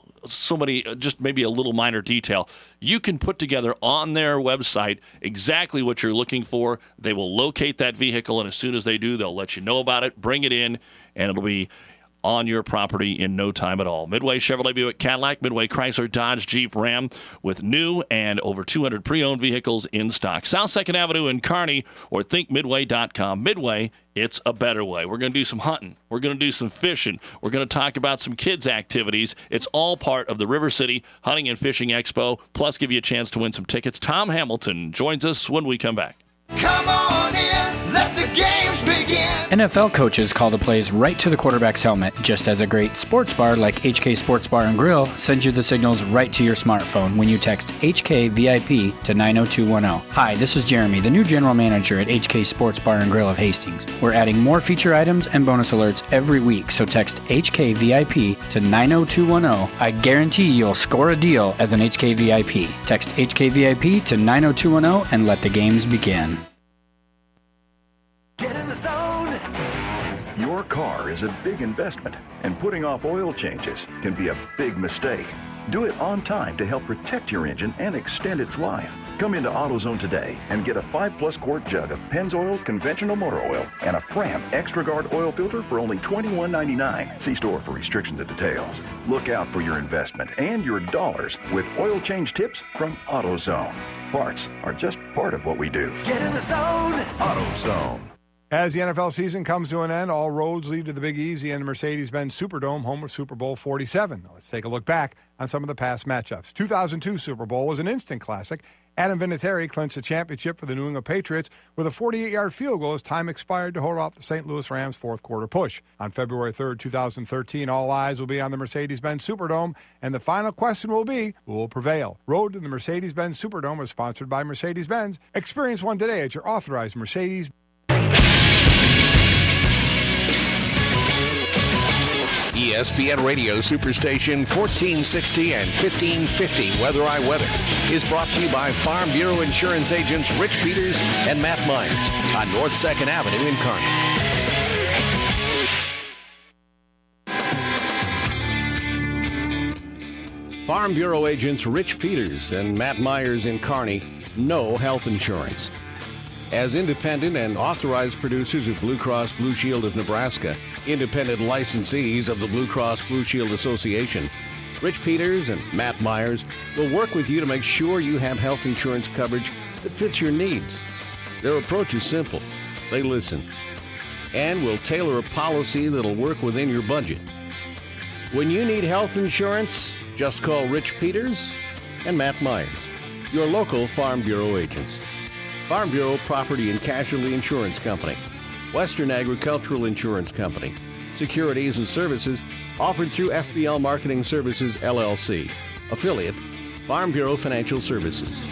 just maybe a little minor detail. You can put together on their website exactly what you're looking for. They will locate that vehicle, and as soon as they do, they'll let you know about it, bring it in, and it'll be on your property in no time at all. Midway Chevrolet Buick Cadillac, Midway Chrysler Dodge Jeep Ram, with new and over 200 pre-owned vehicles in stock. South 2nd Avenue in Kearney, or thinkmidway.com. Midway, it's a better way. We're going to do some hunting. We're going to do some fishing. We're going to talk about some kids' activities. It's all part of the River City Hunting and Fishing Expo, plus give you a chance to win some tickets. Tom Hamilton joins us when we come back. Come on in, let the games begin. NFL coaches call the plays right to the quarterback's helmet, just as a great sports bar like HK Sports Bar and Grill sends you the signals right to your smartphone when you text HKVIP to 90210. Hi, this is Jeremy, the new general manager at HK Sports Bar and Grill of Hastings. We're adding more feature items and bonus alerts every week, so text HKVIP to 90210. I guarantee you'll score a deal as an HKVIP. Text HKVIP to 90210 and let the games begin. Get in the zone. Your car is a big investment, and putting off oil changes can be a big mistake. Do it on time to help protect your engine and extend its life. Come into AutoZone today and get a 5+ quart jug of Pennzoil conventional motor oil and a Fram Extra Guard oil filter for only $21.99. See store for restrictions and details. Look out for your investment and your dollars with oil change tips from AutoZone. Parts are just part of what we do. Get in the zone. AutoZone. As the NFL season comes to an end, all roads lead to the Big Easy and the Mercedes-Benz Superdome, home of Super Bowl 47. Now, let's take a look back on some of the past matchups. 2002 Super Bowl was an instant classic. Adam Vinatieri clinched the championship for the New England Patriots with a 48-yard field goal as time expired to hold off the St. Louis Rams' fourth-quarter push. On February 3rd, 2013, all eyes will be on the Mercedes-Benz Superdome, and the final question will be, who will prevail? Road to the Mercedes-Benz Superdome is sponsored by Mercedes-Benz. Experience one today at your authorized Mercedes. ESPN Radio Superstation 1460 and 1550 Weather I Weather is brought to you by Farm Bureau Insurance agents Rich Peters and Matt Myers on North 2nd Avenue in Kearney. Farm Bureau agents Rich Peters and Matt Myers in Kearney know health insurance. As independent and authorized producers of Blue Cross Blue Shield of Nebraska, independent licensees of the Blue Cross Blue Shield Association, Rich Peters and Matt Myers will work with you to make sure you have health insurance coverage that fits your needs. Their approach is simple. They listen and will tailor a policy that'll work within your budget. When you need health insurance, just call Rich Peters and Matt Myers, your local Farm Bureau agents. Farm Bureau Property and Casualty Insurance Company, Western Agricultural Insurance Company, securities and services offered through FBL Marketing Services, LLC, affiliate, Farm Bureau Financial Services.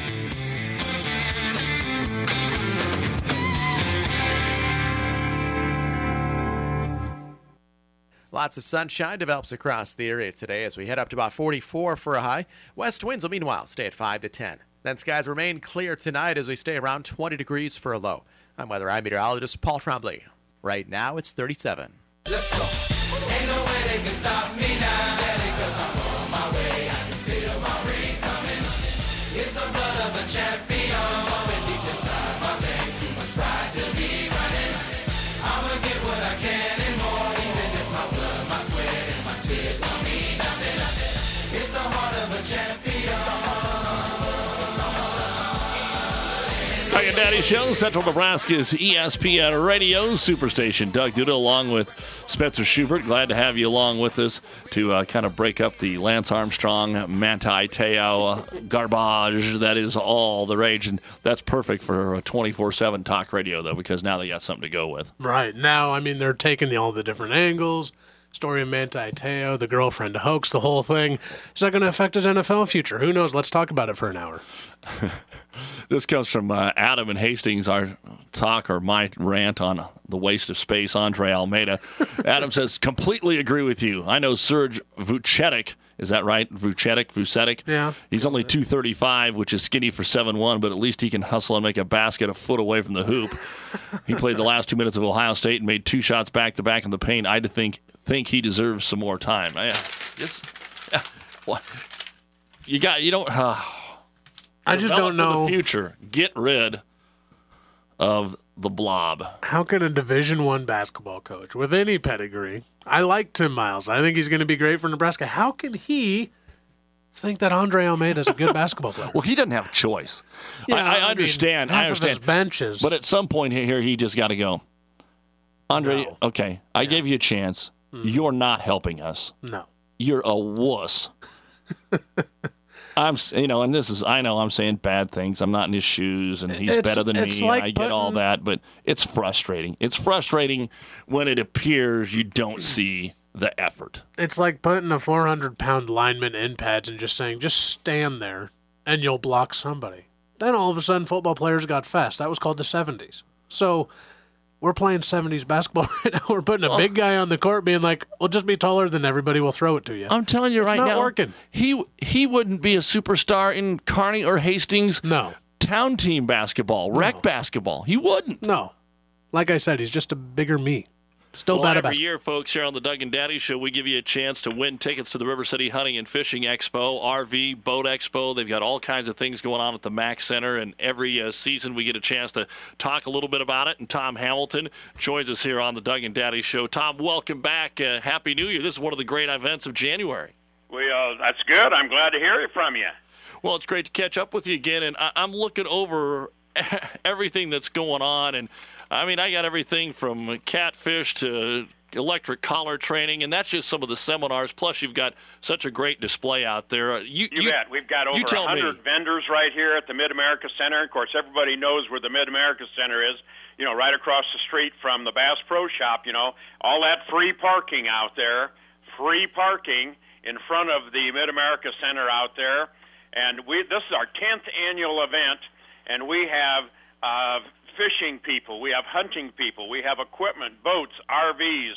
Lots of sunshine develops across the area today as we head up to about 44 for a high. West winds will meanwhile stay at 5 to 10. Then skies remain clear tonight as we stay around 20 degrees for a low. I'm weather meteorologist Paul Trombley. Right now it's 37. Let's go. Ain't no way they can stop me now. Because I'm on my way. I can feel my ring coming. It's the blood of a champion. Going deep inside my veins. Too much pride to be running. I'ma get what I can and more. Even if my blood, my sweat, and my tears don't mean nothing. It's the heart of a champion. Doug and Daddy Show, Central Nebraska's ESPN Radio Superstation. Doug Duda along with Spencer Schubert. Glad to have you along with us to kind of break up the Lance Armstrong, Manti Te'o garbage that is all the rage. And that's perfect for a 24/7 talk radio, though, because now they got something to go with. Right. Now, I mean, they're taking all the different angles. Story of Manti Te'o, the girlfriend hoax, the whole thing. Is that going to affect his NFL future? Who knows? Let's talk about it for an hour. This comes from Adam and Hastings, our talk or my rant on the waste of space, Andre Almeida. Adam says, completely agree with you. I know Serge Vucetic. Is that right? Vucetic? Yeah. He's only 235, which is skinny for 7'1", but at least he can hustle and make a basket a foot away from the hoop. He played the last 2 minutes of Ohio State and made 2 shots back-to-back in the paint. I think he deserves some more time. I just don't know. For the future, get rid of the blob. How can a Division I basketball coach with any pedigree, I like Tim Miles, I think he's going to be great for Nebraska, how can he think that Andre Almeida is a good basketball player? Well, he doesn't have a choice. Yeah, I understand. Half of his benches. But at some point here, he just got to go. Andre, No. okay, I gave you a chance. You're not helping us. No. You're a wuss. and this is, I know I'm saying bad things. I'm not in his shoes, and he's better than me, like and I get all that, but it's frustrating. It's frustrating when it appears you don't see the effort. It's like putting a 400-pound lineman in pads and just saying, just stand there, and you'll block somebody. Then all of a sudden, football players got fast. That was called the 70s. So we're playing 70s basketball right now. We're putting a big guy on the court being like, well, just be taller than everybody. We'll throw it to you. I'm telling you it's right not now. Working. He wouldn't be a superstar in Kearney or Hastings town team basketball, rec basketball. He wouldn't. No. Like I said, he's just a bigger me. Still bad at every basketball. year, folks, here on the Doug and Daddy Show, we give you a chance to win tickets to the River City Hunting and Fishing Expo, RV, Boat Expo. They've got all kinds of things going on at the Mack Center, and every season we get a chance to talk a little bit about it. And Tom Hamilton joins us here on the Doug and Daddy Show. Tom, welcome back. Happy New Year. This is one of the great events of January. Well, that's good. I'm glad to hear it from you. Well, it's great to catch up with you again, and I'm looking over everything that's going on, and I mean, I got everything from catfish to electric collar training, and that's just some of the seminars. Plus, you've got such a great display out there. You bet. We've got over 100 vendors right here at the Mid-America Center. Of course, everybody knows where the Mid-America Center is, right across the street from the Bass Pro Shop, all that free parking out there, free parking in front of the Mid-America Center out there. And this is our 10th annual event, and we have fishing people, we have hunting people, we have equipment, boats, RVs,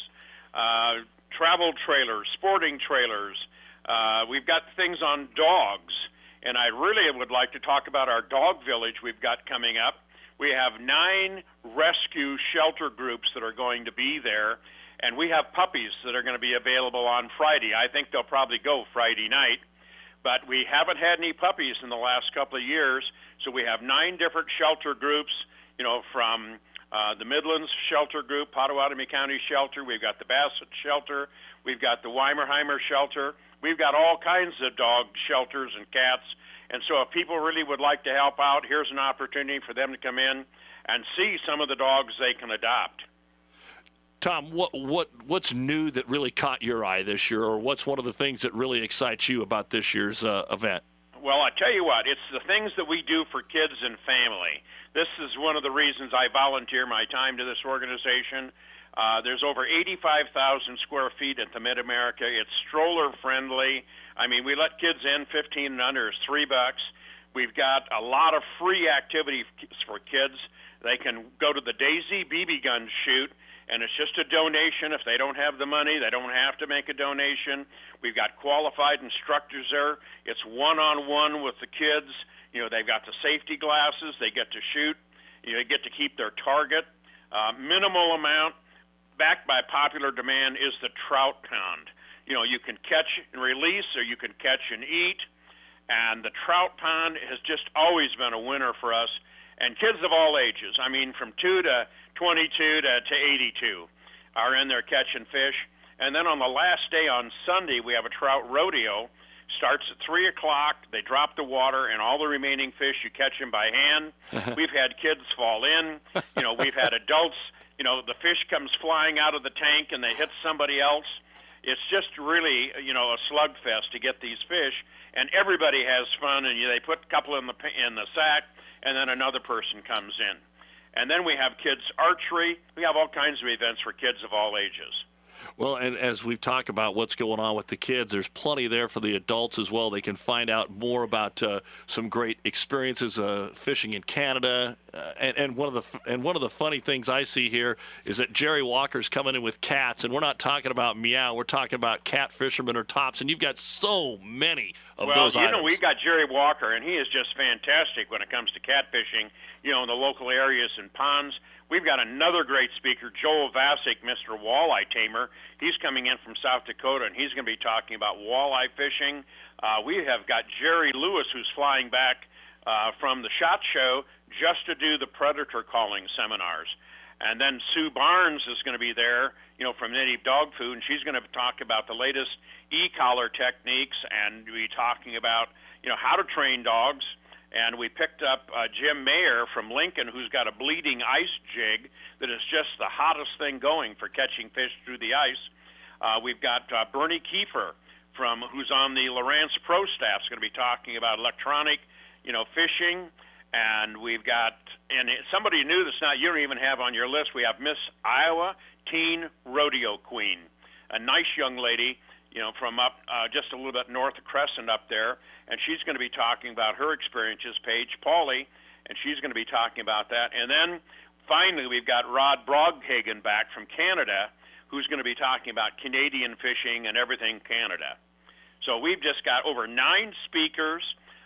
travel trailers, sporting trailers. We've got things on dogs, and I really would like to talk about our dog village we've got coming up. We have 9 rescue shelter groups that are going to be there, and we have puppies that are going to be available on Friday. I think they'll probably go Friday night, but we haven't had any puppies in the last couple of years, so we have 9 different shelter groups, from the Midlands Shelter Group, Pottawatomie County Shelter. We've got the Bassett Shelter. We've got the Weimerheimer Shelter. We've got all kinds of dog shelters and cats. And so if people really would like to help out, here's an opportunity for them to come in and see some of the dogs they can adopt. Tom, what's new that really caught your eye this year, or what's one of the things that really excites you about this year's event? Well, I tell you what, it's the things that we do for kids and family. This is one of the reasons I volunteer my time to this organization. There's over 85,000 square feet at the Mid-America. It's stroller-friendly. I mean, we let kids in 15 and under. It's $3. We've got a lot of free activities for kids. They can go to the Daisy BB gun shoot, and it's just a donation. If they don't have the money, they don't have to make a donation. We've got qualified instructors there. It's one-on-one with the kids. They've got the safety glasses. They get to shoot. They get to keep their target. Minimal amount, backed by popular demand, is the trout pound. You can catch and release, or you can catch and eat. And the trout pond has just always been a winner for us. And kids of all ages, I mean, from 2 to 22 to 82 are in there catching fish. And then on the last day on Sunday, we have a trout rodeo. Starts at 3 o'clock. They drop the water, and all the remaining fish, you catch them by hand. We've had kids fall in. We've had adults. The fish comes flying out of the tank, and they hit somebody else. It's just really, a slugfest to get these fish. And everybody has fun, and they put a couple in the sack, and then another person comes in. And then we have kids archery. We have all kinds of events for kids of all ages. Well, and as we've talked about what's going on with the kids, there's plenty there for the adults as well. They can find out more about some great experiences fishing in Canada. And one of the funny things I see here is that Jerry Walker's coming in with cats, and we're not talking about meow. We're talking about cat fishermen or tops, and you've got so many of those items. We got Jerry Walker, and he is just fantastic when it comes to cat fishing, in the local areas and ponds. We've got another great speaker, Joel Vasic, Mr. Walleye Tamer. He's coming in from South Dakota, and he's going to be talking about walleye fishing. We have got Jerry Lewis, who's flying back from the SHOT Show just to do the predator calling seminars. And then Sue Barnes is going to be there, from Native Dog Food, and she's going to talk about the latest e-collar techniques and be talking about, how to train dogs. And we picked up Jim Mayer from Lincoln, who's got a bleeding ice jig that is just the hottest thing going for catching fish through the ice. We've got Bernie Kiefer who's on the Lowrance Pro staff is going to be talking about electronic, fishing. And we've got, somebody new that's not, you don't even have on your list, we have Miss Iowa Teen Rodeo Queen, a nice young lady, from up just a little bit north of Crescent up there. And she's going to be talking about her experiences, Paige Pauly, and she's going to be talking about that. And then finally, we've got Rod Broghagen back from Canada, who's going to be talking about Canadian fishing and everything Canada. So we've just got over 9 speakers.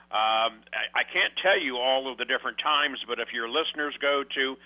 I can't tell you all of the different times, but if your listeners go to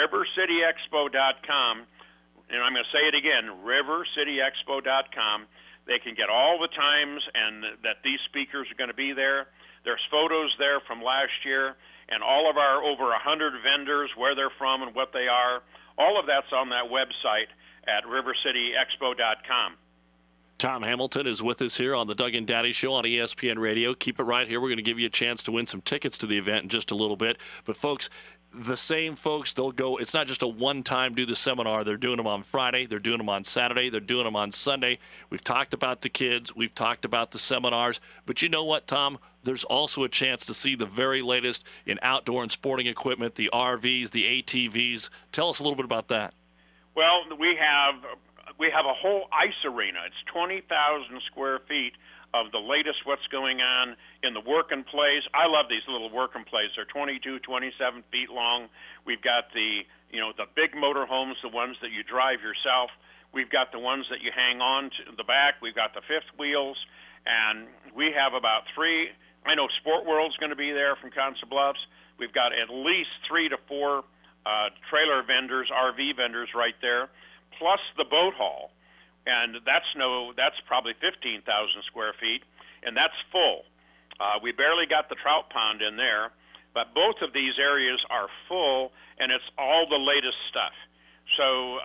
rivercityexpo.com, and I'm going to say it again, rivercityexpo.com, they can get all the times and that these speakers are going to be there. There's photos there from last year, and all of our over 100 vendors, where they're from and what they are. All of that's on that website at rivercityexpo.com. Tom Hamilton is with us here on the Doug and Daddy Show on ESPN Radio. Keep it right here. We're going to give you a chance to win some tickets to the event in just a little bit. But, folks, the same folks, they'll go. It's not just a one-time do the seminar. They're doing them on Friday. They're doing them on Saturday. They're doing them on Sunday. We've talked about the kids. We've talked about the seminars. But you know what, Tom? There's also a chance to see the very latest in outdoor and sporting equipment, the RVs, the ATVs. Tell us a little bit about that. Well, we have a whole ice arena. It's 20,000 square feet of the latest what's going on in the work and plays. I love these little work and plays. They're 22, 27 feet long. We've got the big motor homes, the ones that you drive yourself. We've got the ones that you hang on to the back. We've got the fifth wheels, and we have about 3. I know Sport World's going to be there from Council Bluffs. We've got at least 3 to 4 trailer vendors, RV vendors right there, plus the boat hall. And that's probably 15,000 square feet, and that's full. We barely got the trout pond in there, but both of these areas are full, and it's all the latest stuff. So,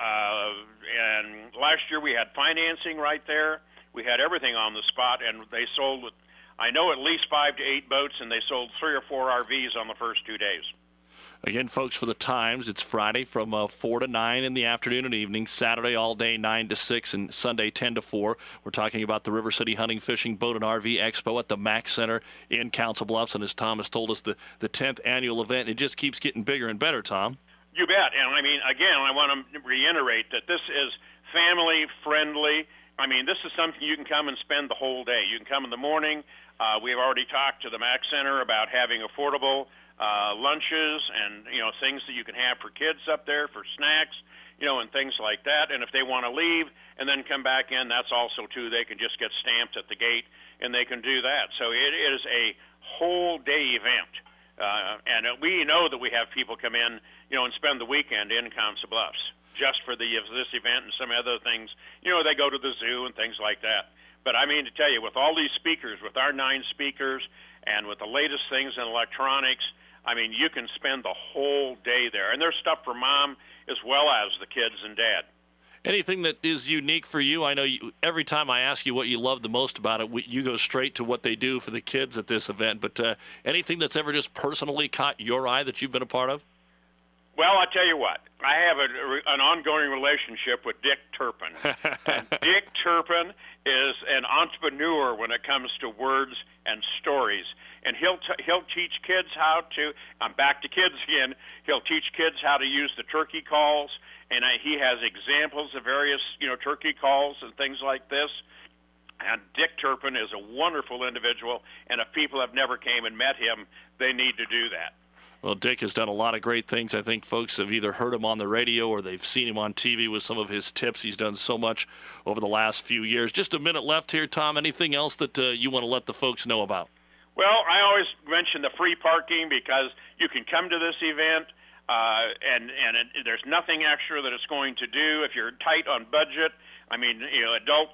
and last year we had financing right there. We had everything on the spot, and they sold, I know, at least 5 to 8 boats, and they sold 3 or 4 RVs on the first 2 days. Again, folks, for the times, it's Friday from 4 to 9 in the afternoon and evening, Saturday all day 9 to 6, and Sunday 10 to 4. We're talking about the River City Hunting, Fishing, Boat, and RV Expo at the Mack Center in Council Bluffs. And as Tom has told us, the 10th annual event, it just keeps getting bigger and better, Tom. You bet. And, I mean, again, I want to reiterate that this is family-friendly. I mean, this is something you can come and spend the whole day. You can come in the morning. We've already talked to the Mack Center about having affordable lunches and, things that you can have for kids up there for snacks, and things like that. And if they want to leave and then come back in, that's also, too, they can just get stamped at the gate, and they can do that. So it is a whole-day event. And we know that we have people come in, and spend the weekend in Council Bluffs just for this event and some other things. They go to the zoo and things like that. But I mean to tell you, with all these speakers, with our 9 speakers, and with the latest things in electronics, I mean, you can spend the whole day there. And there's stuff for mom as well as the kids and dad. Anything that is unique for you? I know every time I ask you what you love the most about it, you go straight to what they do for the kids at this event. But anything that's ever just personally caught your eye that you've been a part of? Well, I tell you what, I have an ongoing relationship with Dick Turpin. And Dick Turpin is an entrepreneur when it comes to words and stories. And he'll teach kids how to, I'm back to kids again, he'll teach kids how to use the turkey calls. And he has examples of various, turkey calls and things like this. And Dick Turpin is a wonderful individual. And if people have never came and met him, they need to do that. Well, Dick has done a lot of great things. I think folks have either heard him on the radio or they've seen him on TV with some of his tips. He's done so much over the last few years. Just a minute left here, Tom. Anything else that you want to let the folks know about? Well, I always mention the free parking because you can come to this event, and there's nothing extra that it's going to do. If you're tight on budget, I mean, adult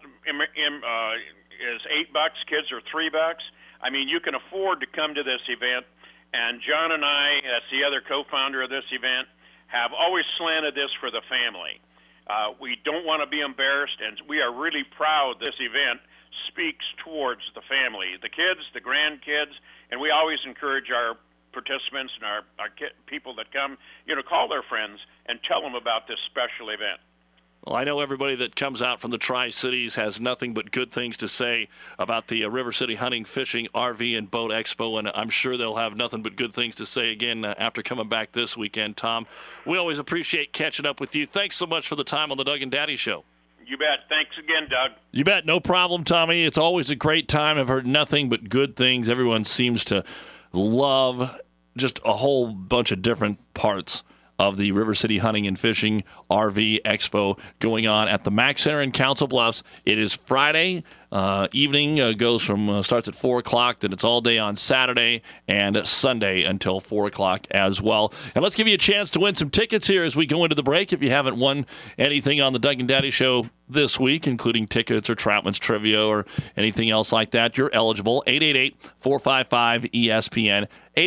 is $8, kids are $3. I mean, you can afford to come to this event. And John and I, that's the other co-founder of this event, have always slanted this for the family. We don't want to be embarrassed, and we are really proud this event speaks towards the family, the kids, the grandkids, and we always encourage our participants and our people that come, call their friends and tell them about this special event. Well, I know everybody that comes out from the Tri-Cities has nothing but good things to say about the River City Hunting, Fishing, RV, and Boat Expo, and I'm sure they'll have nothing but good things to say again after coming back this weekend. Tom, we always appreciate catching up with you. Thanks so much for the time on the Doug and Daddy Show. You bet. Thanks again, Doug. You bet. No problem, Tommy. It's always a great time. I've heard nothing but good things. Everyone seems to love just a whole bunch of different parts of the River City Hunting and Fishing RV Expo going on at the Mack Center in Council Bluffs. It is Friday evening, goes from starts at 4 o'clock, then it's all day on Saturday and Sunday until 4 o'clock as well. And let's give you a chance to win some tickets here as we go into the break. If you haven't won anything on the Doug and Daddy Show this week, including tickets or Troutman's Trivia or anything else like that, you're eligible. 888-455-ESPN.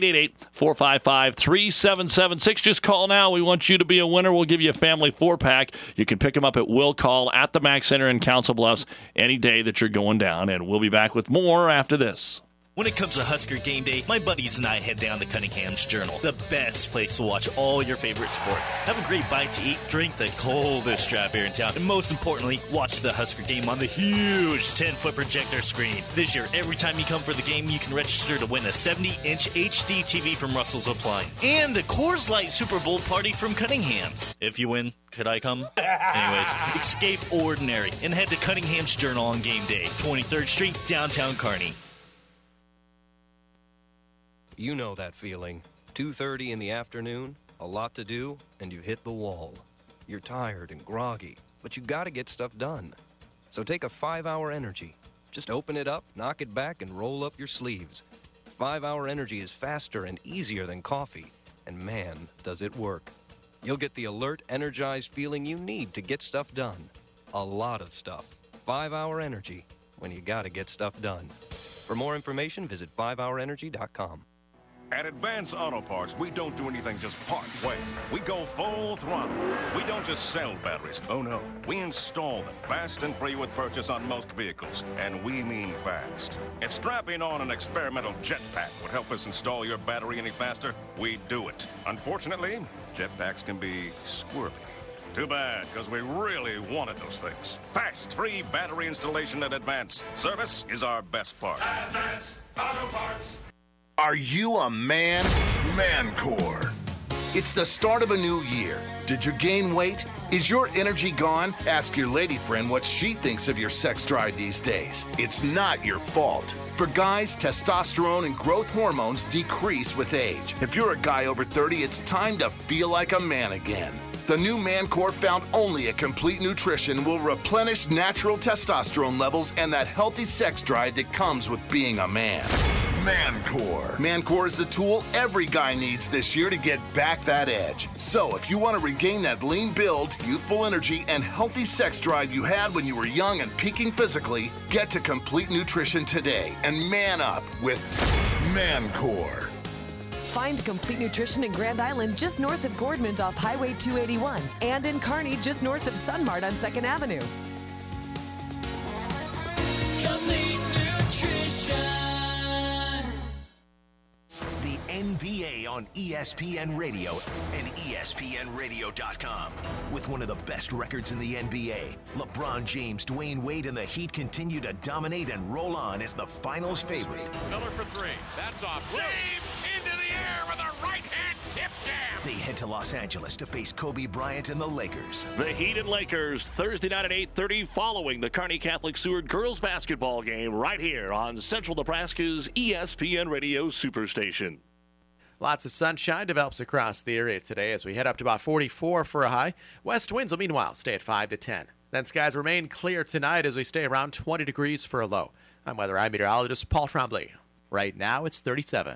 888-455-3776. Just call now. We want you to be a winner. We'll give you a family 4-pack. You can pick them up at Will Call at the Mack Center in Council Bluffs any day that you're going down. And we'll be back with more after this. When it comes to Husker game day, my buddies and I head down to Cunningham's Journal, the best place to watch all your favorite sports. Have a great bite to eat, drink the coldest draft beer in town, and most importantly, watch the Husker game on the huge 10-foot projector screen. This year, every time you come for the game, you can register to win a 70-inch HD TV from Russell's Appliance and a Coors Light Super Bowl party from Cunningham's. If you win, could I come? Anyways, escape ordinary and head to Cunningham's Journal on game day, 23rd Street, downtown Kearney. You know that feeling. 2:30 in the afternoon, a lot to do, and you hit the wall. You're tired and groggy, but you gotta get stuff done. So take a 5-Hour Energy. Just open it up, knock it back, and roll up your sleeves. 5-Hour Energy is faster and easier than coffee, and man, does it work. You'll get the alert, energized feeling you need to get stuff done. A lot of stuff. 5-Hour Energy, when you gotta get stuff done. For more information, visit 5hourenergy.com. At Advance Auto Parts, we don't do anything just part way. We go full throttle. We don't just sell batteries. Oh, no. We install them fast and free with purchase on most vehicles. And we mean fast. If strapping on an experimental jetpack would help us install your battery any faster, we'd do it. Unfortunately, jetpacks can be squirrely. Too bad, because we really wanted those things. Fast, free battery installation at Advance. Service is our best part. Advance Auto Parts. Are you a man? Mancore. It's the start of a new year. Did you gain weight? Is your energy gone? Ask your lady friend what she thinks of your sex drive these days. It's not your fault. For guys, testosterone and growth hormones decrease with age. If you're a guy over 30, it's time to feel like a man again. The new Mancore, found only at Complete Nutrition, will replenish natural testosterone levels and that healthy sex drive that comes with being a man. Mancore. Mancore is the tool every guy needs this year to get back that edge. So if you want to regain that lean build, youthful energy, and healthy sex drive you had when you were young and peaking physically, get to Complete Nutrition today and man up with Mancore. Find Complete Nutrition in Grand Island just north of Gordman's off Highway 281 and in Kearney just north of Sunmart on 2nd Avenue. Complete Nutrition. The NBA on ESPN Radio and ESPNRadio.com. With one of the best records in the NBA, LeBron James, Dwayne Wade, and the Heat continue to dominate and roll on as the finals favorite. Miller for three. That's off. James into the air with a right-hand tip jam. They head to Los Angeles to face Kobe Bryant and the Lakers. The Heat and Lakers, Thursday night at 8:30, following the Kearney Catholic Seward girls basketball game right here on Central Nebraska's ESPN Radio Superstation. Lots of sunshine develops across the area today as we head up to about 44 for a high. West winds will meanwhile stay at 5 to 10. Then skies remain clear tonight as we stay around 20 degrees for a low. I'm meteorologist Paul Trombley. Right now it's 37.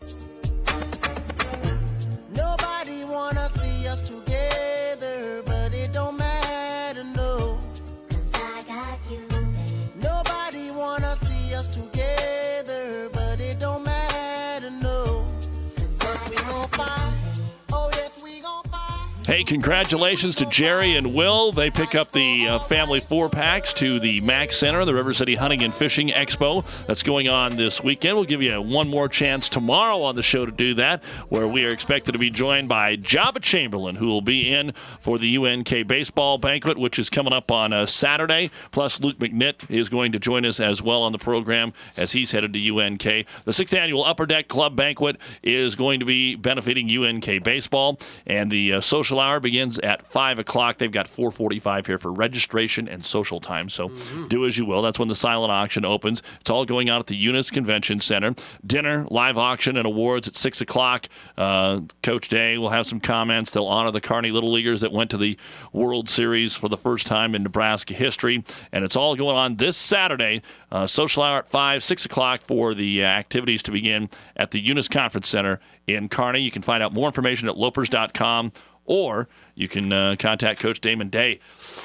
Nobody wanna see us together, but it don't matter, no. 'Cause I got you, babe. Nobody wanna see us together, but it don't matter, no. 'Cause we gon' fight. Oh yes, we gon' fight. Hey, congratulations to Jerry and Will. They pick up the family 4-packs to the Mack Center, the River City Hunting and Fishing Expo that's going on this weekend. We'll give you one more chance tomorrow on the show to do that, where we are expected to be joined by Jabba Chamberlain, who will be in for the UNK baseball banquet, which is coming up on Saturday. Plus, Luke McNitt is going to join us as well on the program as he's headed to UNK. The 6th annual Upper Deck Club banquet is going to be benefiting UNK baseball, and the social hour begins at 5 o'clock. They've got 4:45 here for registration and social time, so do as you will. That's when the silent auction opens. It's all going on at the Eunice Convention Center. Dinner, live auction, and awards at 6 o'clock. Coach Day will have some comments. They'll honor the Kearney Little Leaguers that went to the World Series for the first time in Nebraska history, and it's all going on this Saturday. Social hour at 5, 6 o'clock for the activities to begin at the Eunice Conference Center in Kearney. You can find out more information at lopers.com, or you can contact Coach Damon Day.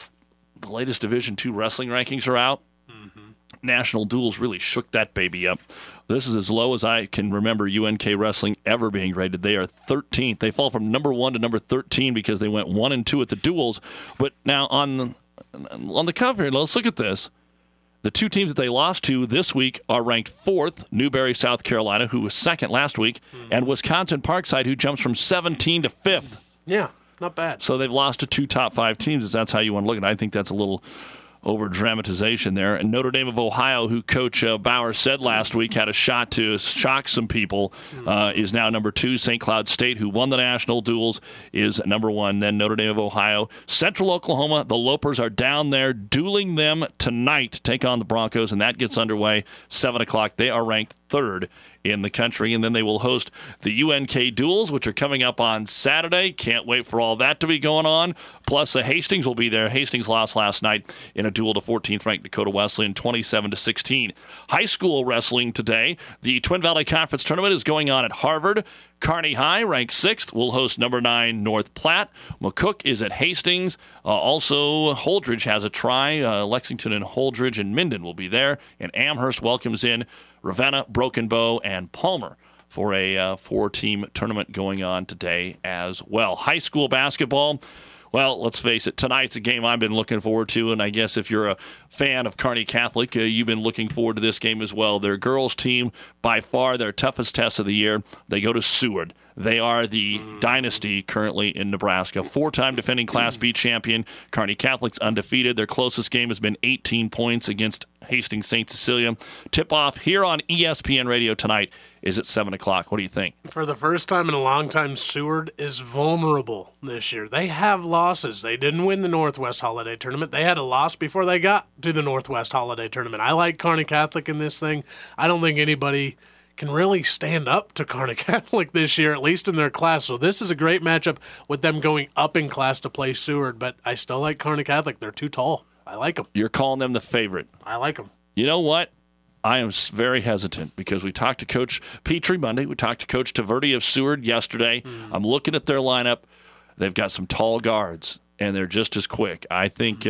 The latest Division II wrestling rankings are out. National Duels really shook that baby up. This is as low as I can remember UNK wrestling ever being rated. They are 13th. They fall from number 1 to number 13 because they went 1 and 2 at the duels. But now on the cover, let's look at this. The two teams that they lost to this week are ranked 4th, Newberry, South Carolina, who was 2nd last week, and Wisconsin Parkside, who jumps from 17 to 5th. Yeah, not bad. So they've lost to 2 top 5 teams, if that's how you want to look at it. I think that's a little over-dramatization there. And Notre Dame of Ohio, who Coach Bauer said last week had a shot to shock some people, is now number 2. St. Cloud State, who won the national duels, is number 1. Then Notre Dame of Ohio. Central Oklahoma, the Lopers are down there dueling them tonight to take on the Broncos, and that gets underway 7 o'clock. They are ranked 3rd in the country, and then they will host the UNK Duels, which are coming up on Saturday. Can't wait for all that to be going on. Plus, Hastings will be there. Hastings lost last night in a duel to 14th-ranked Dakota Wesleyan, 27-16. High school wrestling today. The Twin Valley Conference Tournament is going on at Harvard. Kearney High, ranked 6th, will host number 9 North Platte. McCook is at Hastings. Also, Holdridge has a try. Lexington and Holdridge and Minden will be there. And Amherst welcomes in Ravenna, Broken Bow, and Palmer for a 4-team tournament going on today as well. High school basketball. Well, let's face it, tonight's a game I've been looking forward to, and I guess if you're a fan of Kearney Catholic, you've been looking forward to this game as well. Their girls' team, by far their toughest test of the year, they go to Seward. They are the dynasty currently in Nebraska. 4-time defending Class B champion. Kearney Catholic's undefeated. Their closest game has been 18 points against Hastings St. Cecilia. Tip-off here on ESPN Radio tonight is at 7 o'clock. What do you think? For the first time in a long time, Seward is vulnerable this year. They have losses. They didn't win the Northwest Holiday Tournament. They had a loss before they got to the Northwest Holiday Tournament. I like Kearney Catholic in this thing. I don't think anybody can really stand up to Kearney Catholic this year, at least in their class. So this is a great matchup with them going up in class to play Seward, but I still like Kearney Catholic. They're too tall. I like them. You're calling them the favorite. I like them. You know what? I am very hesitant because we talked to Coach Petrie Monday. We talked to Coach Taverdi of Seward yesterday. I'm looking at their lineup. They've got some tall guards, and they're just as quick. I think,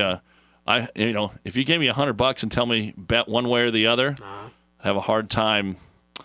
if you gave me $100 and tell me bet one way or the other, I have a hard time.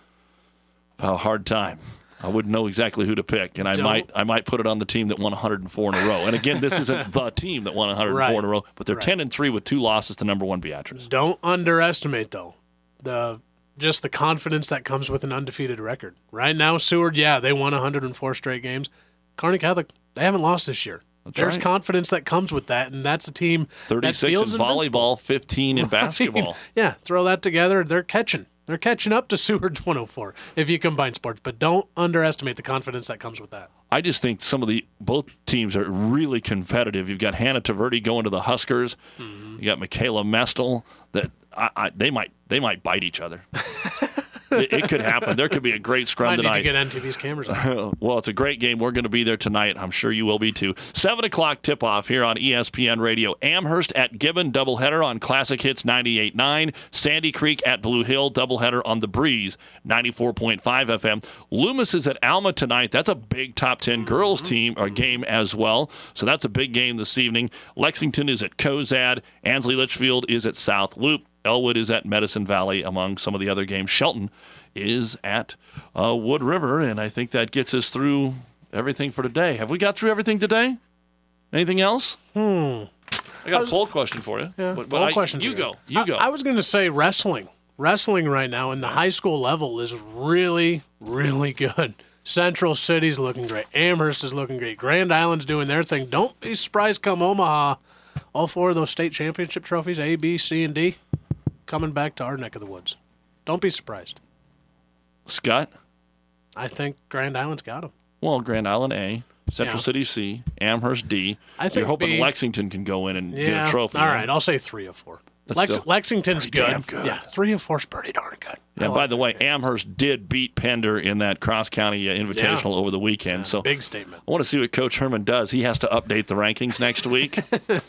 I wouldn't know exactly who to pick, and I might put it on the team that won 104 in a row. And again, this isn't the team that won 104 in a row, but they're 10-3 with 2 losses to number 1 Beatrice. Don't underestimate though the confidence that comes with an undefeated record. Right now, Seward, they won 104 straight games. Kearney Catholic, they haven't lost this year. There's confidence that comes with that, and that's a team 36 that feels in volleyball, 15 in basketball. Yeah, throw that together, they're catching. They're catching up to Seward's 104 if you combine sports, but don't underestimate the confidence that comes with that. I just think both teams are really competitive. You've got Hannah Taverdi going to the Huskers. You got Michaela Mestel. That they might bite each other. It could happen. There could be a great scrum tonight. I need to get NTV's cameras on. Well, it's a great game. We're going to be there tonight. I'm sure you will be too. 7 o'clock tip-off here on ESPN Radio. Amherst at Gibbon, doubleheader on Classic Hits 98.9. Sandy Creek at Blue Hill, doubleheader on The Breeze 94.5 FM. Loomis is at Alma tonight. That's a big top 10 girls team or game as well. So that's a big game this evening. Lexington is at Cozad. Ansley Litchfield is at South Loop. Elwood is at Medicine Valley, among some of the other games. Shelton is at Wood River, and I think that gets us through everything for today. Have we got through everything today? Anything else? I got a poll question for you. Yeah, but questions. You go. I was going to say wrestling. Wrestling right now in the high school level is really, really good. Central City's looking great. Amherst is looking great. Grand Island's doing their thing. Don't be surprised come Omaha. All 4 of those state championship trophies, A, B, C, and D, coming back to our neck of the woods. Don't be surprised. Scott? I think Grand Island's got them. Well, Grand Island A, Central City C, Amherst D. I think you're hoping B, Lexington can go in and get a trophy. All right, I'll say 3 of 4. Lexington's good. Damn good. Yeah, 3 of 4's pretty darn good. Yeah, by the way, Amherst did beat Pender in that cross-county invitational over the weekend. So big statement. I want to see what Coach Herman does. He has to update the rankings next week.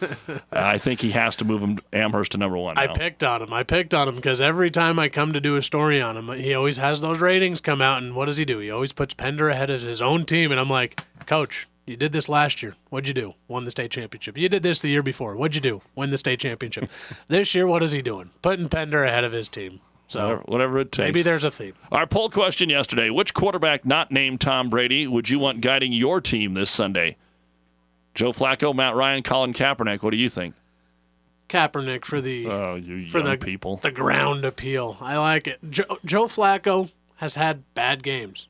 I think he has to move Amherst to number 1 now. I picked on him because every time I come to do a story on him, he always has those ratings come out, and what does he do? He always puts Pender ahead of his own team, and I'm like, Coach, you did this last year. What'd you do? Won the state championship. You did this the year before. What'd you do? Win the state championship. This year, what is he doing? Putting Pender ahead of his team. So whatever it takes. Maybe there's a theme. Our poll question yesterday, which quarterback not named Tom Brady would you want guiding your team this Sunday? Joe Flacco, Matt Ryan, Colin Kaepernick. What do you think? Kaepernick for the people. The ground appeal. I like it. Joe Flacco has had bad games.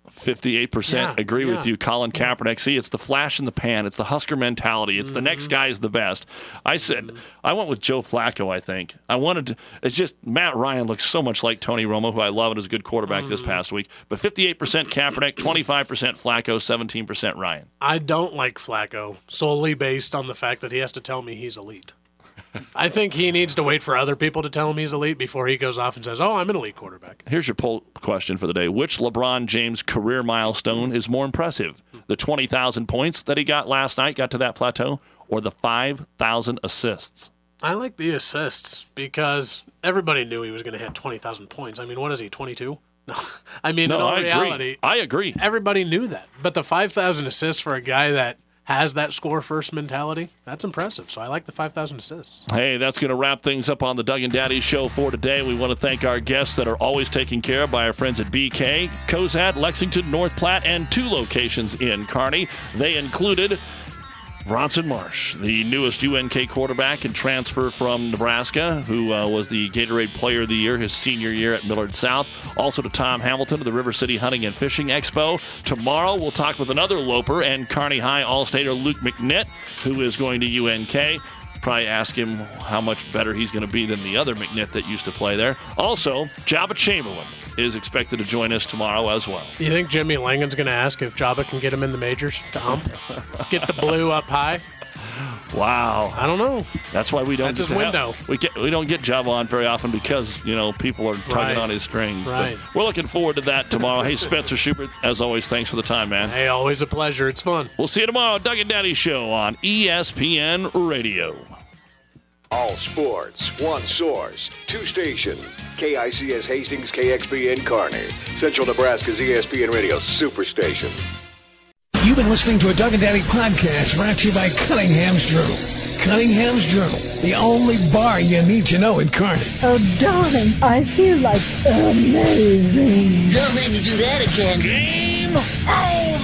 58% agree with you. Colin Kaepernick. See, it's the flash in the pan. It's the Husker mentality. It's the next guy is the best. I said, I went with Joe Flacco, I think. It's just Matt Ryan looks so much like Tony Romo, who I love and is a good quarterback this past week. But 58% Kaepernick, 25% Flacco, 17% Ryan. I don't like Flacco solely based on the fact that he has to tell me he's elite. I think he needs to wait for other people to tell him he's elite before he goes off and says, I'm an elite quarterback. Here's your poll question for the day. Which LeBron James career milestone is more impressive? The 20,000 points that he got last night, got to that plateau, or the 5,000 assists? I like the assists because everybody knew he was going to hit 20,000 points. I mean, what is he, 22? No, I mean, in all reality, I agree. Everybody knew that. But the 5,000 assists for a guy that has that score-first mentality, that's impressive. So I like the 5,000 assists. Hey, that's going to wrap things up on the Doug and Daddy Show for today. We want to thank our guests that are always taken care of by our friends at BK, Cozad, Lexington, North Platte, and 2 locations in Kearney. They included Bronson Marsh, the newest UNK quarterback and transfer from Nebraska, who was the Gatorade Player of the Year his senior year at Millard South. Also to Tom Hamilton of the River City Hunting and Fishing Expo. Tomorrow we'll talk with another Loper and Kearney High All-Stater Luke McNitt, who is going to UNK. Probably ask him how much better he's going to be than the other McNitt that used to play there. Also, Jabba Chamberlain is expected to join us tomorrow as well. You think Jimmy Langen's going to ask if Jabba can get him in the majors to ump? Get the blue up high? Wow. I don't know. That's why we don't. That's his window. We don't get Jabba on very often because people are tugging on his strings. Right. But we're looking forward to that tomorrow. Hey, Spencer Schubert, as always, thanks for the time, man. Hey, always a pleasure. It's fun. We'll see you tomorrow. Doug and Daddy Show on ESPN Radio. All sports, one source, 2 stations. KICS Hastings, KXPN Kearney. Central Nebraska's ESPN Radio Superstation. You've been listening to a Doug and Daddy podcast brought to you by Cunningham's Journal. Cunningham's Journal, the only bar you need to know in Kearney. Oh, darling, I feel like amazing. Don't make me do that again. Game over.